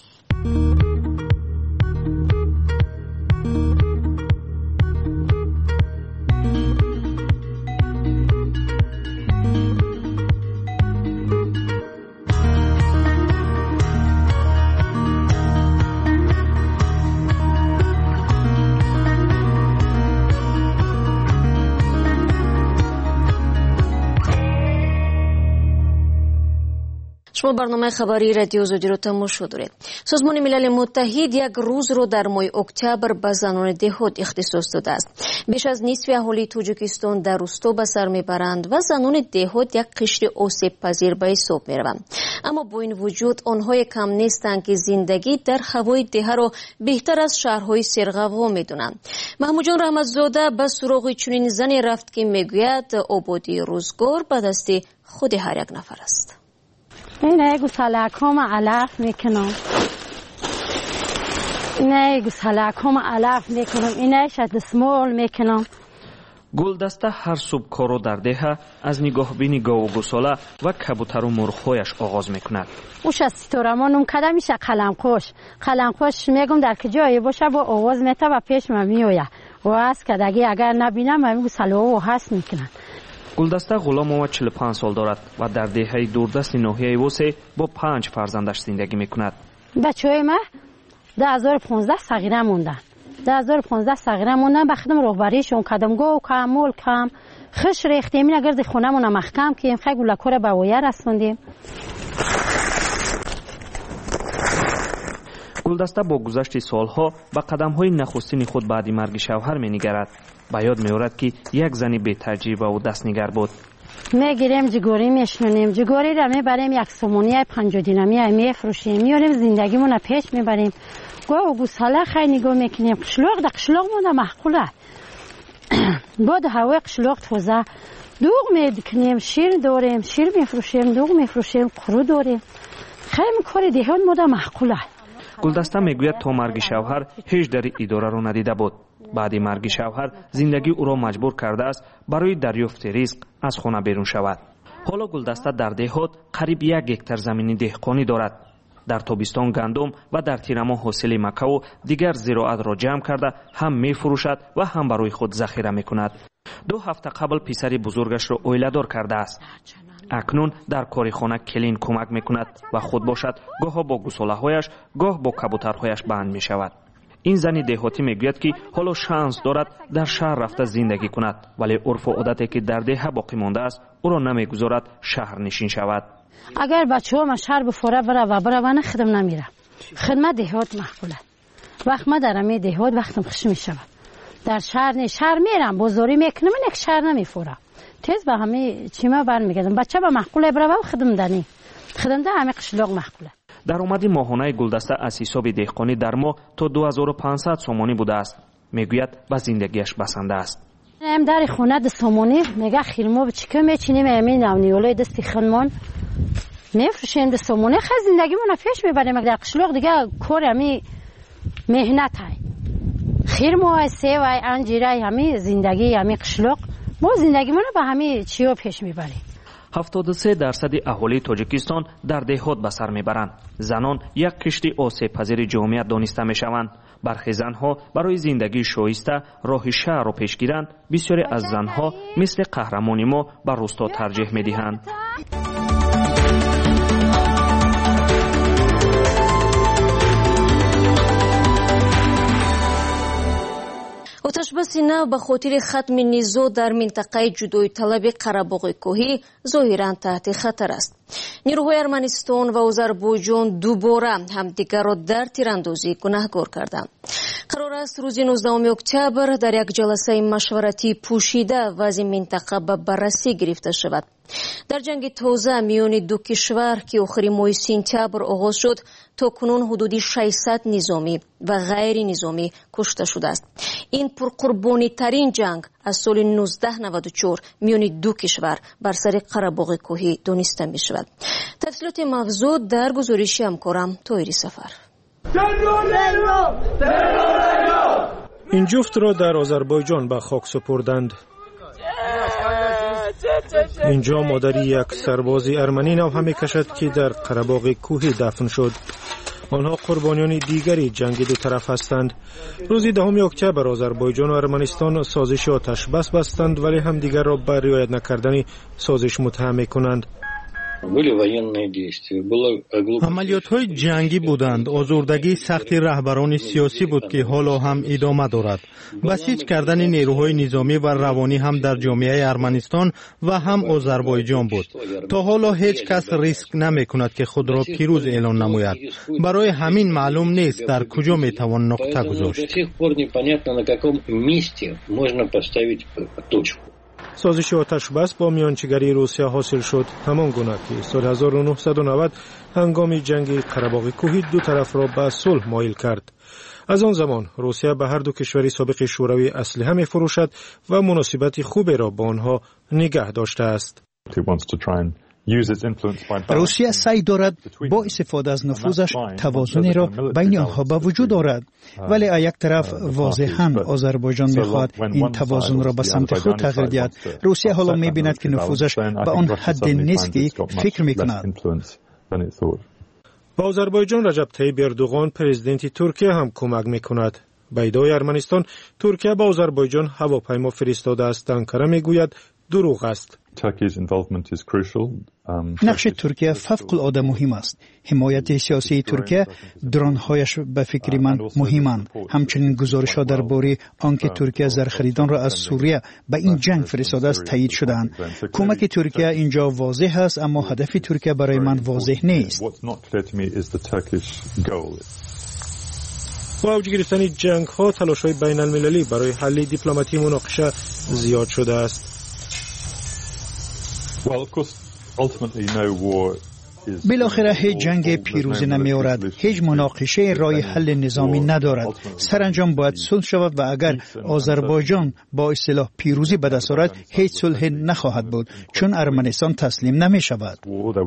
شما برنامه خبری رادیو زودی رو تماشا دارید. سازمان ملل متحد یک روز رو در ماه اکتبر به زنان دهات اختصاص داده است. بیش از نصف اهالی تاجیکستان در روستا به سر میبرند و زنان دهات یک قشر آسیب پذیر به حساب میروند. اما با این وجود آنها کم نیستند که زندگی در هوای ده را بهتر از شهرهای سرغوا میدونند. محمود جان رحمتزاده به سراغ چنین زنی رفت که میگوید آبادی روزگار به دست خود هر یک نفر است. اینه گوسالکام علف میکنم، اینه گوسالکام علف میکنم، اینه شد سمول میکنم. گلدسته هر صبح کارو در ده از نگاه بینی گاو و گوساله و کبوتر و مرغ‌هایش آغاز میکند. اوش از ستورمانم کده میشه قلمخوش میگم در کجایی باشه با آواز میته و پیش من میویه و از کدگی اگر نبینم من گوساله و هست میکنم. گلدسته غلام 45 سال دارد و در دهه دوردست ناحیه وسه با 5 فرزندش زندگی میکند. بچه‌های ما 2015 صغیره موندن. 2015 صغیره موندن. بخدم رهبریشون کدم گو کامل کم خش ریختیم اگر د خونمون محکم کیم خیلی گلکور به ویا رسوندیم. گلدسته با گذشت سالها به قدم‌های نخستین خود بعد مرگ شوهر می‌نگرد. به یاد می‌آورد که یک زنی بی تجربه و دستنگر بود. میگیریم جگوری میشنونیم، جگوری را میبریم یک سومونی 50 دینمی میفروشیم، میاریم زندگیمون پیش میبریم. گو گوساله خیلی نگاه میکنیم، قشلاق ده قشلاقمون محقوله. بعد هوا قشلاق توزه دوغ میکنیم، شیر داریم، شیر میفروشیم، دوغ میفروشیم، قرو داریم. خیلی کار دیهان مده محقوله. گلدسته میگوید تا مرگ شوهر هیچ در اداره رو ندیده بود. بعد مرگ شوهر زندگی او را مجبور کرده است برای دریافت رزق از خانه بیرون شود. حالا گلدسته در دهات قریب 1 هکتار زمین دهقانی دارد. در تابستان گندم و در تیرما حاصل مکه و دیگر زراعت را جمع کرده هم می فروشد و هم برای خود ذخیره می کند. 2 هفته قبل پسر بزرگش را اویله‌دار کرده است. اکنون در کار خانه کلین کمک می کند و خود باشد گاه با گوساله هایش گاه با کبوترهایش بند می شود. این زنی دهاتی میگوید که حالا شانس دارد در شهر رفته زندگی کند، ولی عرف و عادتی که در ده باقی مانده است او را نمیگذارد شهر نشین شود. اگر بچه‌ها شهر بفوره بره و نه خدم نمیره. خدمت دهات محقوله. وقت ما در می دهات وقتم خوش میشود. در شهر میرم بازاری میکنم یک شهر نمیفوره. تیز به همه چیما برمیگردم. بچه به محقوله بره و خدم دنی. خدم ده همه قشلاق محقوله. درآمد ماهانه گلدسته از حساب دهقانی در ماه تا 2500 سومانی بوده است. میگوید به زندگیش بسنده است. ام در خونه د سومانی میگه خیلمو به چیکار میچینیم همین نونیولای دستی خانمان میفروشیم د سومانی خیلی زندگیمون پیش میبریم. در قشلاق دیگه کار همین مهنت های خیرمو های سیو های انجیره همین زندگی همین قشلاق ما زندگیمون رو به همه چیا پیش میبریم. 73% اهالی تاجیکستان در دهات به سر میبرند. زنان یک کشتی آسیب پذیر جامعیت دانسته میشوند. برخی زنها برای زندگی شایسته راه شهر را پیش گیرند. بسیاری از زنها مثل قهرمانی ما به روستا ترجیح میدهند. آتشبس نو به خاطر ختم نیزو در منطقه جدای طلب قره‌باغ کوهی ظاهراً تحت خطر است. نیروهای ارمنستان و آذربایجان دوباره همدیگر را در تیراندازی گناهکار کردند. قرار است روز 19 اکتبر در یک جلسه مشورتی پوشیده وضع منطقه به بررسی گرفته شود. در جنگ تازه میان دو کشور که آخر ماه سپتامبر آغاز شد تا کنون حدود 600 نظامی و غیر نظامی کشته شده است. این پرقربانی ترین جنگ از سال 1994 میان دو کشور بر سر قره‌باغ کوهی دانسته می شود. تفصیلات موضوع در گزارش همکارم طاهری سفر. این جفت را در آذربایجان به خاک سپردند. اینجا مادری یک سرباز ارمنی نوحه می‌کشد که در قره‌باغ کوهی دفن شد. آنها قربانیان دیگری جنگ دو طرف هستند. روز 10 اکتبر آذربایجان و ارمنستان سازش آتش بس بستند ولی همدیگر را به رعایت نکردن سازش متهم می‌کنند. عملیات‌های جنگی بودند. آزردگی سختی رهبران سیاسی بود که حالا هم ادامه دارد. بسیج کردن نیروهای نظامی و روانی هم در جامعه ارمنستان و هم آذربایجان بود. تا حالا هیچ کس ریسک نمی‌کند که خود را پیروز اعلان نماید. برای همین معلوم نیست در کجا می‌توان نقطه گذاشت. سازش آتش بس با میانجیگری روسیه حاصل شد، همان گونه که سال 1990 هنگام جنگ قره‌باغ کوهی دو طرف را به صلح مایل کرد. از آن زمان روسیه به هر دو کشور سابق شوروی اسلحه می‌فروشد و مناسبت خوبی را با آنها نگه داشته است. روسیه سعی دارد با استفاده از نفوذش توازنی را بین آنها به وجود آورد، ولی از یک طرف واضحاً آذربایجان می‌خواهد این توازن را به سمت خود تغییر دهد. روسیه حالا می‌بیند که نفوذش به آن حد نیست که فکر می‌کند. با آذربایجان رجب طیب اردوغان پرزیدنت ترکیه هم کمک می‌کند. به ادعای ارمنستان ترکیه با آذربایجان هواپیما فرستاده است. انکره می‌گوید دروغ است. نقش ترکیه فوق‌العاده مهم است. حمایت سیاسی ترکیه، درون‌هایش به فکر من مهمند. همچنین گزارش‌ها درباره آنکه ترکیه زرخریدان را از سوریه به این جنگ فرستاده است تایید شده‌اند. کمک ترکیه اینجا واضح است، اما هدف ترکیه برای من واضح نیست. با اوج گرفتن جنگ‌ها تلاش‌های بین‌المللی برای حل دیپلماتی مناقشه زیاد شده است. بالاخره هیچ جنگ پیروزی نمی‌آورد. هیچ مناقشه راه حل نظامی ندارد. سرانجام باید صلح شود و اگر آذربایجان با اصطلاح پیروزی به دست آورد هیچ صلح نخواهد بود، چون ارمنستان تسلیم نمی‌شود.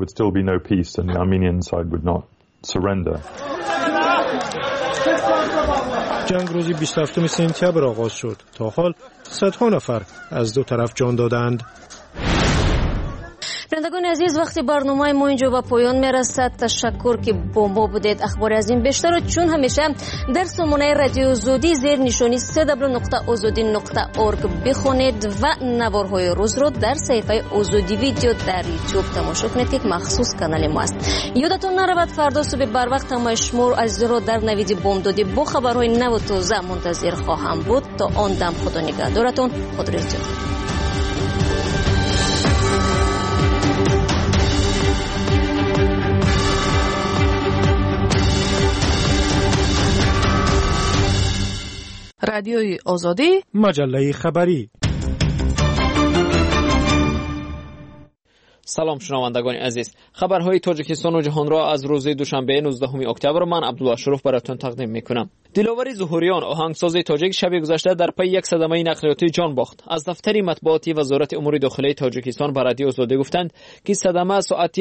جنگ روز 27 سپتامبر آغاز شد. تا حال صدها نفر از دو طرف جان دادند. بینندگان عزیز، وقتی برنامه ما اینجا به پایان میرسد. تشکر که با ما بودید. اخبار از این بیشتر چون همیشه در سامانه رادیو آزادی زیر نشانی www.azadi.org بخونید و نوارهای روز رو در صفحه آزادی ویدیو در یوتیوب تماشا کنید که مخصوص کانال ما است. یادتون نرود فردا صبح بر وقت تمام شما عزیز رو در نوید بامدادی با خبرهای نو و تازه منتظر خواهم بود. تا آن دم خدا نگهدارتون. خدا نگهدار. رادیوی آزادی، مجله خبری. سلام شنوندگان عزیز، خبرهای تاجیکستان و جهان را از روز دوشنبه 19 اکتبر من عبدالاشرف براتون تقدیم میکنم. دلاور ظهوریان آهنگساز تاجیک شب گذشته در پی یک صدمه نقلیاتی جان باخت. از دفتر مطبوعاتی وزارت امور داخلی تاجیکستان به رادیو آزادی گفتند که صدمه ساعت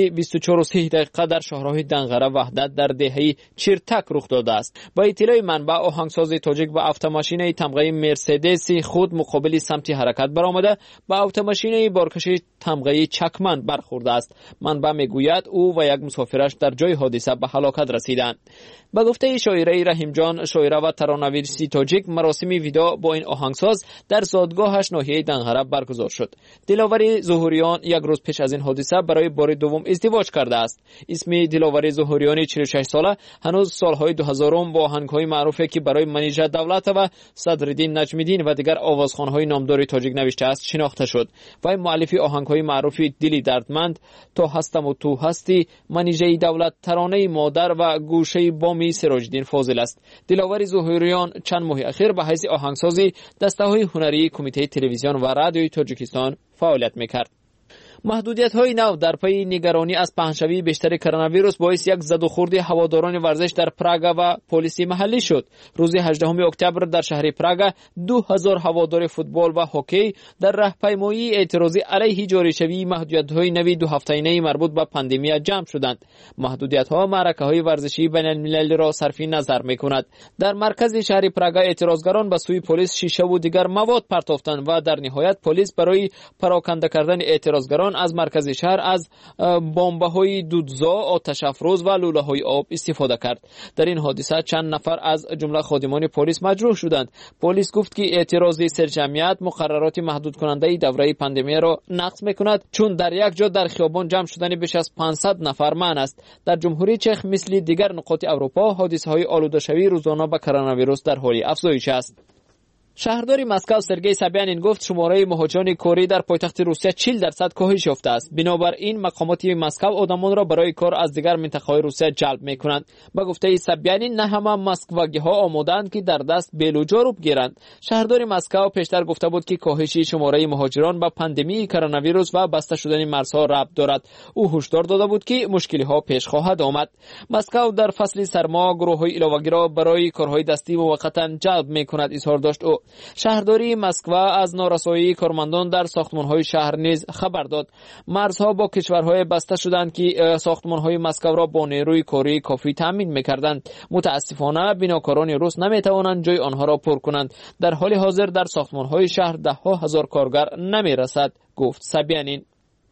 24:30 در شهرهای دنغره وحدت در دهه چیرتک رخ داده است. با اطلاع منبع، آهنگساز تاجیک با اتوماشین تمغه مرسدس خود مقابل سمت حرکت برآمده با اتوماشین بارکشی تمغه چکمن برخورده است. منبع میگوید او و یک مسافرش در جای حادثه به هلاکت رسیدند. با گفته شاعره رحیم جان، شاعره و ترانه‌نویس تاجیک، مراسم ویدا با این آهنگساز در زادگاهش ناحیه دنغره برگزار شد. دلاور ظهوریان یک روز پیش از این حادثه برای بار دوم ازدواج کرده است. اسم دلاور ظهوریان 46 ساله هنوز سالهای 2000 با آهنگ‌های معروفی که برای منیژه دولت و صدرالدین نجمی‌دین و دیگر آوازخوان‌های نامدار تاجیک نوشته است شناخته شد. و مؤلف آهنگ‌های معروف دلی دردمند، تو هستم و تو هستی، منیژه دولت، ترانه مادر و گوشه بامی سراج‌الدین فاضل است. دلاور ظهوریان چند ماه اخیر به حیث آهنگسازی دسته‌های هنری کمیته تلویزیون و رادیوی تاجیکستان فعالیت می‌کرد. محدودیت‌های نو در پی نگرانی از پهنشوی بیشتر کرونا ویروس باعث یک زد و خورد هواداران ورزش در پراگ و پلیس محلی شد. روز 18 اکتبر در شهر پراگ 2000 هوادار فوتبال و هاکی در راهپیمایی اعتراضی علیه جاری شوی محدودیت‌های نوی 2 هفته‌ای مربوط به پاندمی جمع شدند. محدودیت‌ها معرکه‌های ورزشی بین‌المللی را صرف نظر می‌کند. در مرکز شهر پراگ اعتراضگران به سوی پلیس شیشه و دیگر مواد پرتافتند و در نهایت پلیس برای پراکنده کردن اعتراضگران از مرکز شهر از بمب‌های دودزا، آتش افروز و لوله‌های آب استفاده کرد. در این حادثه چند نفر از جمله خادمان پلیس مجروح شدند. پلیس گفت که اعتراض سرجمعیت مقررات محدود کننده دوره پاندمی را نقض می‌کند، چون در یک جا در خیابان جمع شدن بیش از 500 نفر منع است. در جمهوری چک مثل دیگر نقاط اروپا حادثه‌های آلوده‌شوی روزانه به کرونا ویروس در حال افزایش است. شهردار مسکو سرگئی سابیانین گفت شماره مهاجران کوری در پایتخت روسیه 40% کاهش یافته است. بنابراین مقامات مسکو آدمان را برای کار از دیگر منطقه‌های روسیه جلب می‌کنند. با گفته سابیانین نه همه مسکوی‌ها آماده‌اند که در دست بلوجا رو بگیرند. شهردار مسکو پیشتر گفته بود که کاهش شماره مهاجران با پاندمی کرونا ویروس و بسته شدن مرزها ربط دارد. او هشدار داده بود که مشکل‌ها پیش خواهد آمد. مسکو در فصل سرما گروه‌های علاوه‌ای را برای کارهای دستی موقتاً جلب می‌کند اظهار داشت. او شهرداری مسکو از نارسایی کارمندان در ساختمان‌های شهر نیز خبر داد. مرزها با کشورهای بسته شدند که ساختمان‌های مسکو را با نیروی کاری کافی تامین می‌کردند. متأسفانه بناکاران روس نمی‌توانند جای آنها را پر کنند. در حال حاضر در ساختمان‌های شهر ده‌ها هزار کارگر نمی‌رسد، گفت سابیانین.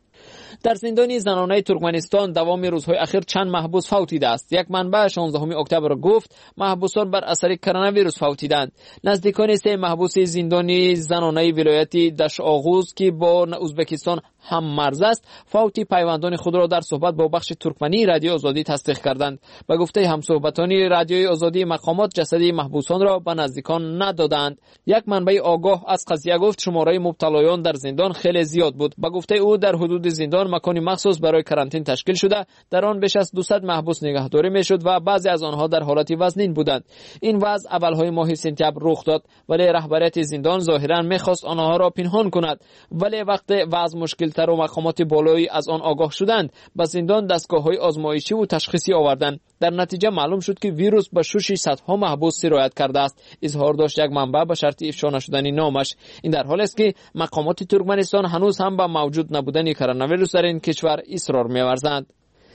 در زندان زنانه ترکمنستان دوام روزهای اخیر چند محبوس فوتیده است. یک منبع 16 اکتبر گفت محبوسان بر اثر کرونا ویروس فوتیدند. نزدیکان 3 محبوس زندانی زنانه ولایت دشآغوز که با ازبکستان هم مرز است فوت پیوندان خود را در صحبت با بخش ترکمنی رادیو آزادی تصدیق کردند. به گفته همصحبتان رادیوی آزادی مقامات جسد محبوسان را به نزدیکان ندادند. یک منبع آگاه از قضیه گفت شماره مبتلایان در زندان خیلی زیاد بود. به گفته او در حدود زندان مکانی مخصوص برای کرانتین تشکیل شده در آن بیش از 200 محبوس نگهداری میشد و بعضی از آنها در حالت وزنین بودند. این وضع اولهای ماه سپتامبر رخ داد، ولی رهبریت زندان ظاهرا میخواست آنها را پنهان کند. ولی وقت وضع مشکل‌تر و مقامات بالایی از آن آگاه شدند به زندان دستگاه‌های آزمایشی و تشخیصی آوردند. در نتیجه معلوم شد که ویروس به شش صدها محبوس سرایت کرده است، اظهار داشت یک منبع به شرط افشا نشدن نامش. این در حالی است که مقامات ترکمنستان هنوز هم به موجود نبودن کرونا ویروس در این کشور اصرار می‌ورزند.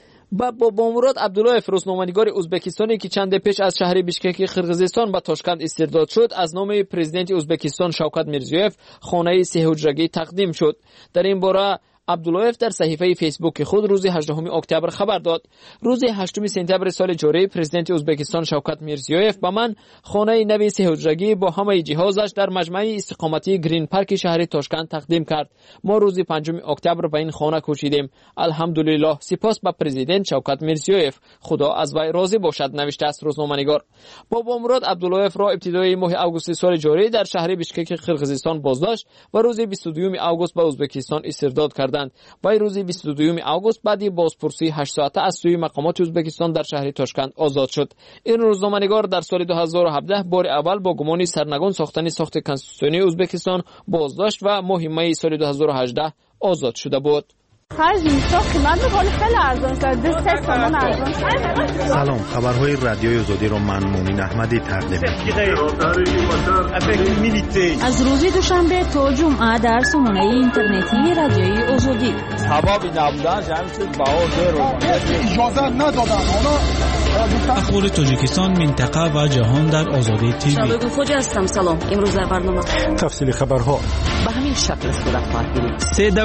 با مراد عبداللهف روزنامه‌نگار ازبکستانی که چند پیش از شهر بیشکک قرقیزستان به تاشکند استرداد شد از نام پرزیدنت ازبکستان شوکت میرزیوف خانه 3 حجرگی تقدیم شد. در این باره عبداللهف در صحیفه فیسبوک خود روز 18 اکتبر خبر داد. روز 8 سپتامبر سال جاری پرزیدنت ازبکستان شوکت میرزیوف به من خانه نوی 3 حجرگی با همه جهازش در مجمع استقامتی گرین پارک شهر تاشکند تقدیم کرد. ما روز 5 اکتبر به این خانه کوشیدیم. الحمدلله، سپاس به پرزیدنت شوکت میرزیوف، خدا از وی راضی باشد، نوشته است روزنامه‌نگار. با مراد عبداللهف را ابتدای ماه آگوست سال جاری در شهر بیشکک قرقیزستان بازداشت و روز 22 آگوست به ازبکستان استرداد کرد. و روز 22 آگوست بعد بازپرسی 8 ساعته از سوی مقامات ازبکستان در شهر تاشکند آزاد شد. این روزنامه‌نگار در سال 2017 بار اول با گمان سرنگون ساختن ساخت کنستیتوسیونی ازبکستان بازداشت و ماه می سال 2018 آزاد شده بود. سلام، خبرهای رادیوی آزادی را من مومن احمدی تقدیم می‌کنم. از روز دوشنبه تا جمعه در سامانه اینترنتی رادیوی آزادی. سبب نبودن جمعیت باور اجازه ندادن. اخبار تاجیکستان، منطقه و جهان در آزادی تیوی. شبگون خوجه هستم. سلام. امروز در برنامه تفصیل خبرها به همین شکل صورت خواهد گرفت.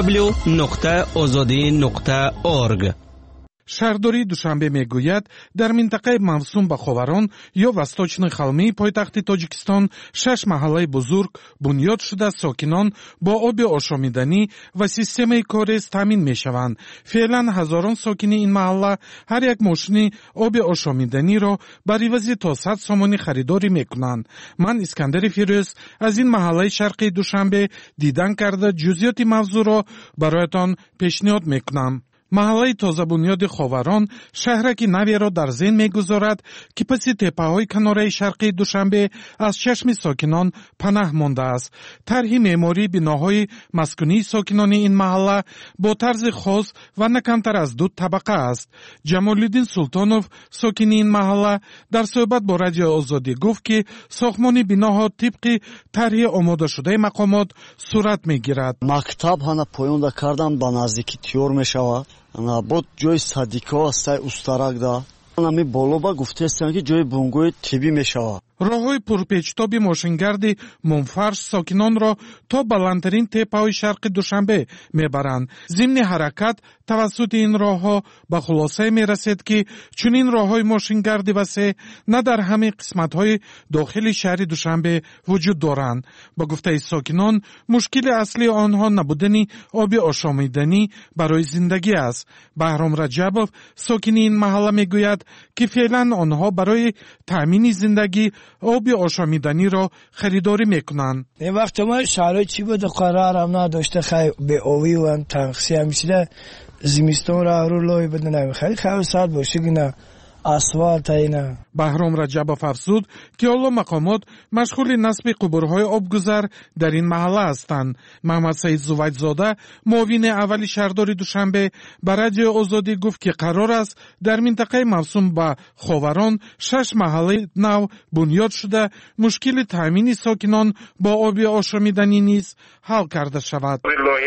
www.azadi.org. شهرداری دوشنبه میگوید در منطقه موسوم به خاوران یا وستочный халмии پایتخت تاجیکستان 6 محله بزرگ بنیاد شده ساکنان با آب آشامیدنی و سیستم کاریز تامین میشوند. فعلا هزاران ساکن این محله هر یک ماشین آب آشامیدنی را بر عوض تا 100 سومانی خریداری میکنند. من اسکندر فیروز از این محله شرقی دوشنبه دیدن کرده جزئیات موضوع را برایتان پیشنهاد میکنم. محله تازه بنیاد خاوران شهرکی نوی را در ذهن میگذارد که پس تپه‌های کناره شرقی دوشنبه از چشم ساکنان پناه مانده است. طرح معماری بناهای مسکونی ساکنان این محله با طرز خاص و نه کمتر از 2 طبقه است. جمال‌الدین سلطانوف ساکن این محله در صحبت با رادیو آزادی گفت که ساختمان بناها طبق طرح آماده شده مقامات صورت میگیرد. مکتب ҳана поёнда кардан ба наздикӣ тиёр мешавад. бод ҷои садико астаи устаракда ами болоба гуфтаестам ки ҷои бунгои тибӣ мешавад. راههای پرپیچ‌تابی ماشینگرد منفرش ساکنان را تا بلندترین تپه‌های شرق دوشنبه میبرند. ضمن حرکت توسط این راهها به خلاصه میرسید که چنین راههای ماشینگرد وسیع نه در همه قسمت‌های داخل شهر دوشنبه وجود دارند. با گفته ساکنان مشکل اصلی آنها نبودن آب آشامیدنی برای زندگی است. بهرام رجبوف ساکن این محله میگوید که فعلا آنها برای تامین زندگی آب آشامیدنی را خریداری میکنند. این وقت ما شرایط چی بود قرارم نداشته خیلی به آبی و تنقیه میشه زمستون را رو لای بدن خیلی ساعت باشه که نه اسفالت اینا. بهرام رجبوف افزود که حالا مقامات مشغول نصب قبورهای آبگذر در این محله هستند. محمد سعید زویدزاده معاون اول شهرداری دوشنبه به رادیو آزادی گفت که قرار است در منطقه موسوم به خاوران 6 محله نو بنیاد شده مشکل تامین ساکنان با آب آشامیدنی نیز حل کرده شود.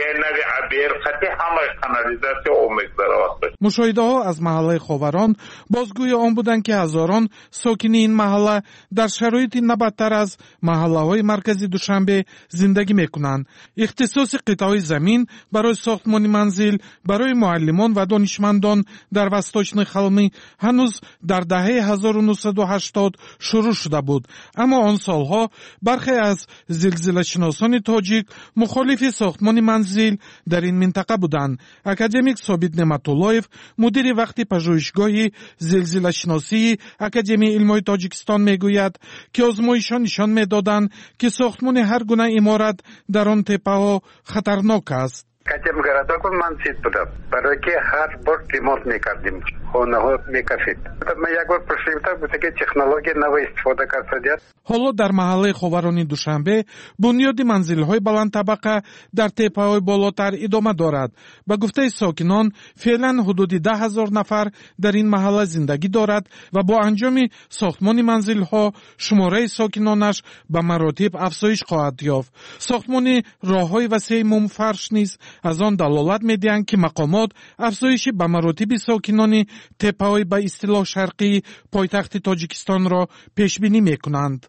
مشاهده ها از محله خاوران بازگوی آن بودند که هزاران ساکن این محله در شرایط نه بدتر از محله های مرکزی دوشنبه زندگی میکنند. اختصاص قطعه زمین برای ساختمان منزل برای معلمان و دانشمندان در وستочный халмии هنوز در دهه 1980 شروع شده بود، اما آن سالها برخی از زلزله شناسان تاجیک مخالف ساختمان منزل در این منطقه بودند. اکادمیک ثابت نعمت‌اللهیف مدیر وقتی پژوهشگاه زلزله شناسی اکادمی علمای تاجیکستان میگوید که آزمایش‌ها نشان میدادند که ساختمان هر گونه عمارت در آن تپه‌ها خطرناک است. کجمگردا کن منصید بودم برای که هر بار ریمونت میکردیم خونه ها میکشید. من یک بار پرسیدم بوده که تکنولوژی نو استفاده کرده. حالا در محله خاورانی دوشنبه بنیاد منزل‌های بلند طبقه در تپه‌های بالاتر ادامه دارد. به گفته ساکنان فعلا حدود 10,000 نفر در این محله زندگی دارد و با انجام ساختمان منزل‌ها شماره ساکنانش به مراتب افزایش خواهد یافت. ساختمان راه‌های وسیع منفرش نیز از آن دلالت می‌دهند که مقامات افزایش به مراتب ساکنان تپه‌های به اصطلاح شرقی پایتخت تاجیکستان را پیش بینی می‌کنند.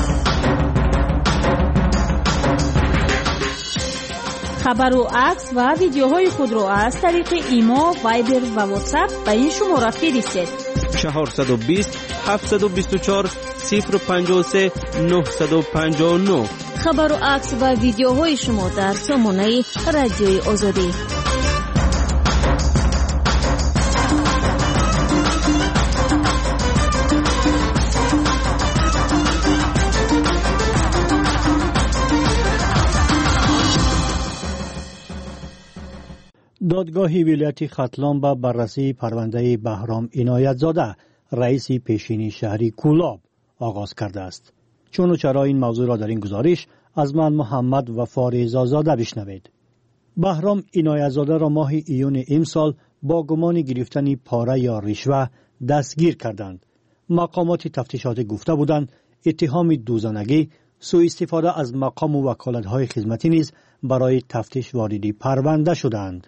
خبر و عکس و ویدیوهای خود را از طریق ایما، وایبر و واتساپ به این شماره فرستید. 420 724 053 959. خبر و عکس و ویدیوهای شما در سامانه رادیوی آزادی. دادگاه ولایت ختلان به بررسی پرونده بهرام عنایت‌زاده رئیس پیشین شهری کولاب آغاز کرده است. چون و چرا این موضوع را در این گزارش از من محمد و فاریزا زاده بشنوید. بهرام عنایت‌زاده را ماه ایون امسال با گمان گرفتن پاره یا رشوه دستگیر کردند. مقامات تفتیشاتی گفته بودند اتهام دوزانگی، سوء استفاده از مقام و وکالت‌های خدمتی نیز برای تفتیش وارد پرونده شدند.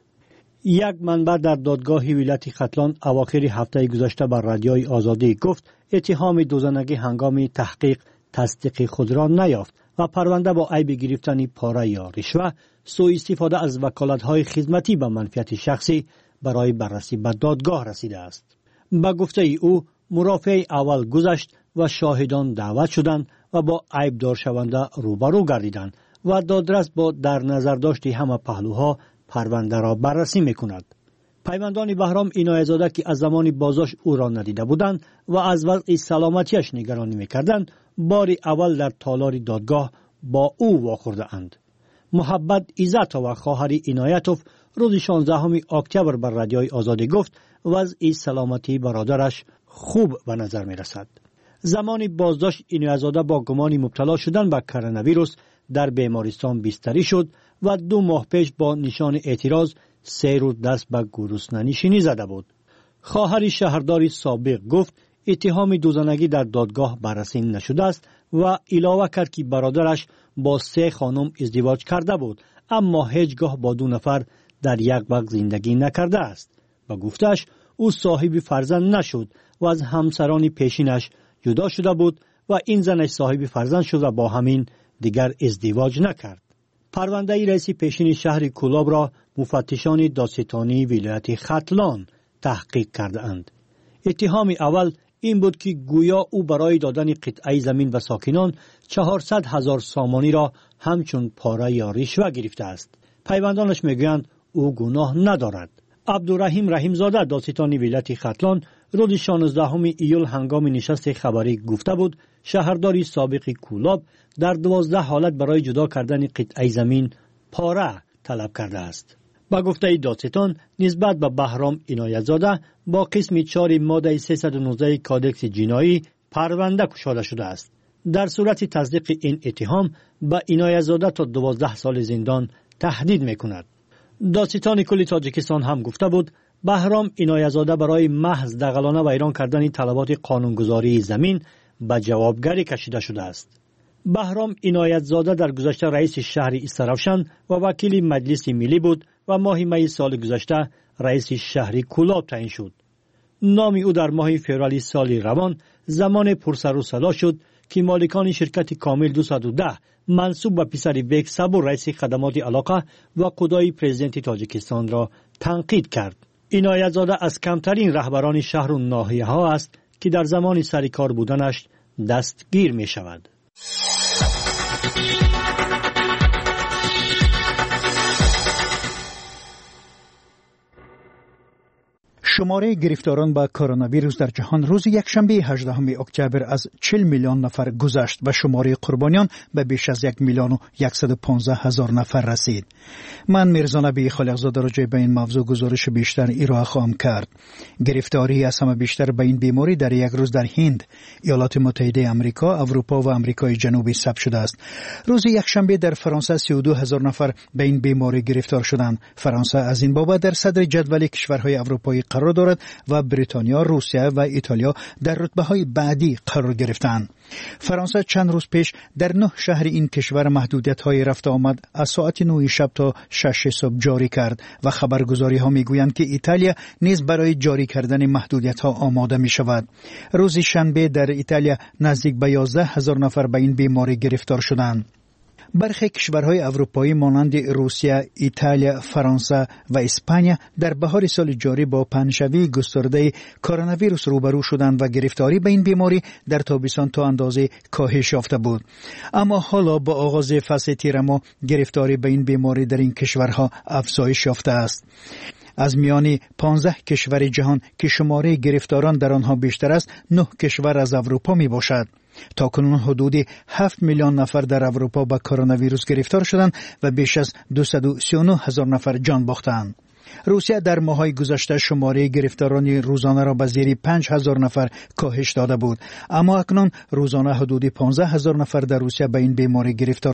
یک منبع در دادگاه ولایت ختلان اواخر هفته گذشته بر رادیوی آزادی گفت اتهام دوزانگی هنگام تحقیق تصدیق خود را نیافت و پرونده با عیب گرفتن پاره یا رشوه، سوء استفاده از وکالت‌های خدمتی به منفعت شخصی برای بررسی به دادگاه رسیده است. به گفته او مرافع اول گذشت و شاهدان دعوت شدند و با عیب دار شونده روبرو گردیدند و دادرس با در نظر داشت همه پهلوها پرونده را بررسی میکند. پیوندان بهرام عنایت‌زاده که از زمان بازداشت او را ندیده بودند و از وضع سلامتیش نگرانی میکردند، بار اول در تالار دادگاه با او واخورده اند. محبت عزت‌ها و خواهر عنایتوف روز 16 اکتبر بر رادیوی آزادی گفت وضع سلامتی برادرش خوب به نظر می رسد. زمان بازداشت عنایت‌زاده با گمان مبتلا شدن به کرونا ویروس در بیمارستان بستری شد و 2 ماه پیش با نشان اعتراض 3 روز دست به گرسنه‌نشینی زده بود. خواهر شهردار سابق گفت اتهام دوزانگی در دادگاه بررسی نشده است و علاوه کرد که برادرش با 3 خانم ازدواج کرده بود اما هیچگاه با 2 نفر در یک وقت زندگی نکرده است. با گفتش او صاحب فرزند نشد و از همسران پیشینش جدا شده بود و این زنش صاحب فرزند شد و با همین دیگر ازدواج نکرد. پرونده رئیس پیشین شهر کولاب را مفتشان دادستانی ولایت ختلان تحقیق کرده اند. اتهام اول این بود که گویا او برای دادن قطعه زمین و ساکنان 400,000 سامانی را همچون پاره یا رشوه گرفته است. پیوندانش میگویند او گناه ندارد. عبدالرحیم رحیمزاده دادستان ولایت ختلان روز 16 ایول هنگام نشست خبری گفته بود شهرداری سابق کولاب در 12 حالت برای جدا کردن قطعه زمین پاره طلب کرده است. با گفته دادستان نسبت به بهرام عنایت‌زاده با قسم 4 ماده 319 کادکس جنایی پرونده گشوده شده است. در صورت تصدیق این اتهام به عنایت‌زاده تا 12 سال زندان تهدید میکند. دادستان کل تاجیکستان هم گفته بود بهرام عنایت‌زاده برای محض دغلانه و ایران کردن طلبات قانونگذاری زمین به جوابگری کشیده شده است. بهرام عنایت‌زاده در گذشته رئیس شهر استرافشن و وکیل مجلس ملی بود و ماه می سال گذشته رئیس شهر کولاب تعیین شد. نام او در ماه فوریه سال روان زمان پرسر و صدا شد که مالکان شرکت کامل 210 منصوب به پسر بیگ صبور رئیس خدمات علاقه و قضای پرزیدنت تاجیکستان را تنقید کرد. عنایت‌زاده از کمترین رهبران شهر و ناحیه ها است که در زمان سرکار بودنش دستگیر می شود. شماره گرفتاران با کرونا ویروس در جهان روز یکشنبه 18 اکتبر از 40 میلیون نفر گذشت و شماره قربانیان به بیش از 1,115,000 نفر رسید. من میرزا نبی خالقزاده راجع به این موضوع گزارش بیشتر ارائه خواهم کرد. گرفتاری از همه بیشتر به این بیماری در یک روز در هند، ایالات متحده آمریکا، اروپا و آمریکای جنوبی ثبت شده است. روز یکشنبه در فرانسه 32,000 نفر به این بیماری گرفتار شدند. فرانسه از این بابت در صدر جدول کشورهای اروپایی قرار دارد و بریتانیا، روسیه و ایتالیا در رتبه‌های بعدی قرار گرفتند. فرانسه چند روز پیش در 9 شهر این کشور محدودیت‌های رفت آمد از ساعت 9 شب تا 6 صبح جاری کرد و خبرگزاری‌ها می‌گویند که ایتالیا نیز برای جاری کردن محدودیت‌ها آماده می‌شود. روز شنبه در ایتالیا نزدیک به 11,000 نفر به این بیماری گرفتار شدند. برخی کشورهای اروپایی مانند روسیه، ایتالیا، فرانسه و اسپانیا در بهار سال جاری با پنه‌شوی گسترده کرونا ویروس روبرو شدند و گرفتاری به این بیماری در تابستان تا اندازه کاهش یافته بود. اما حالا با آغاز فصل تیر ماه گرفتاری به این بیماری در این کشورها افزایش یافته است. از میان 15 کشور جهان که شماره گرفتاران در آنها بیشتر است، 9 کشور از اروپا می باشد. تاکنون حدود 7 میلیون نفر در اروپا با کرونا ویروس گرفتار شدند و بیش از 239,000 نفر جان باختند. روسیه در ماه‌های گذشته شماره گرفتاران روزانه را به زیر 5,000 نفر کاهش داده بود، اما اکنون روزانه حدود 15,000 نفر در روسیه به این بیماری گرفتار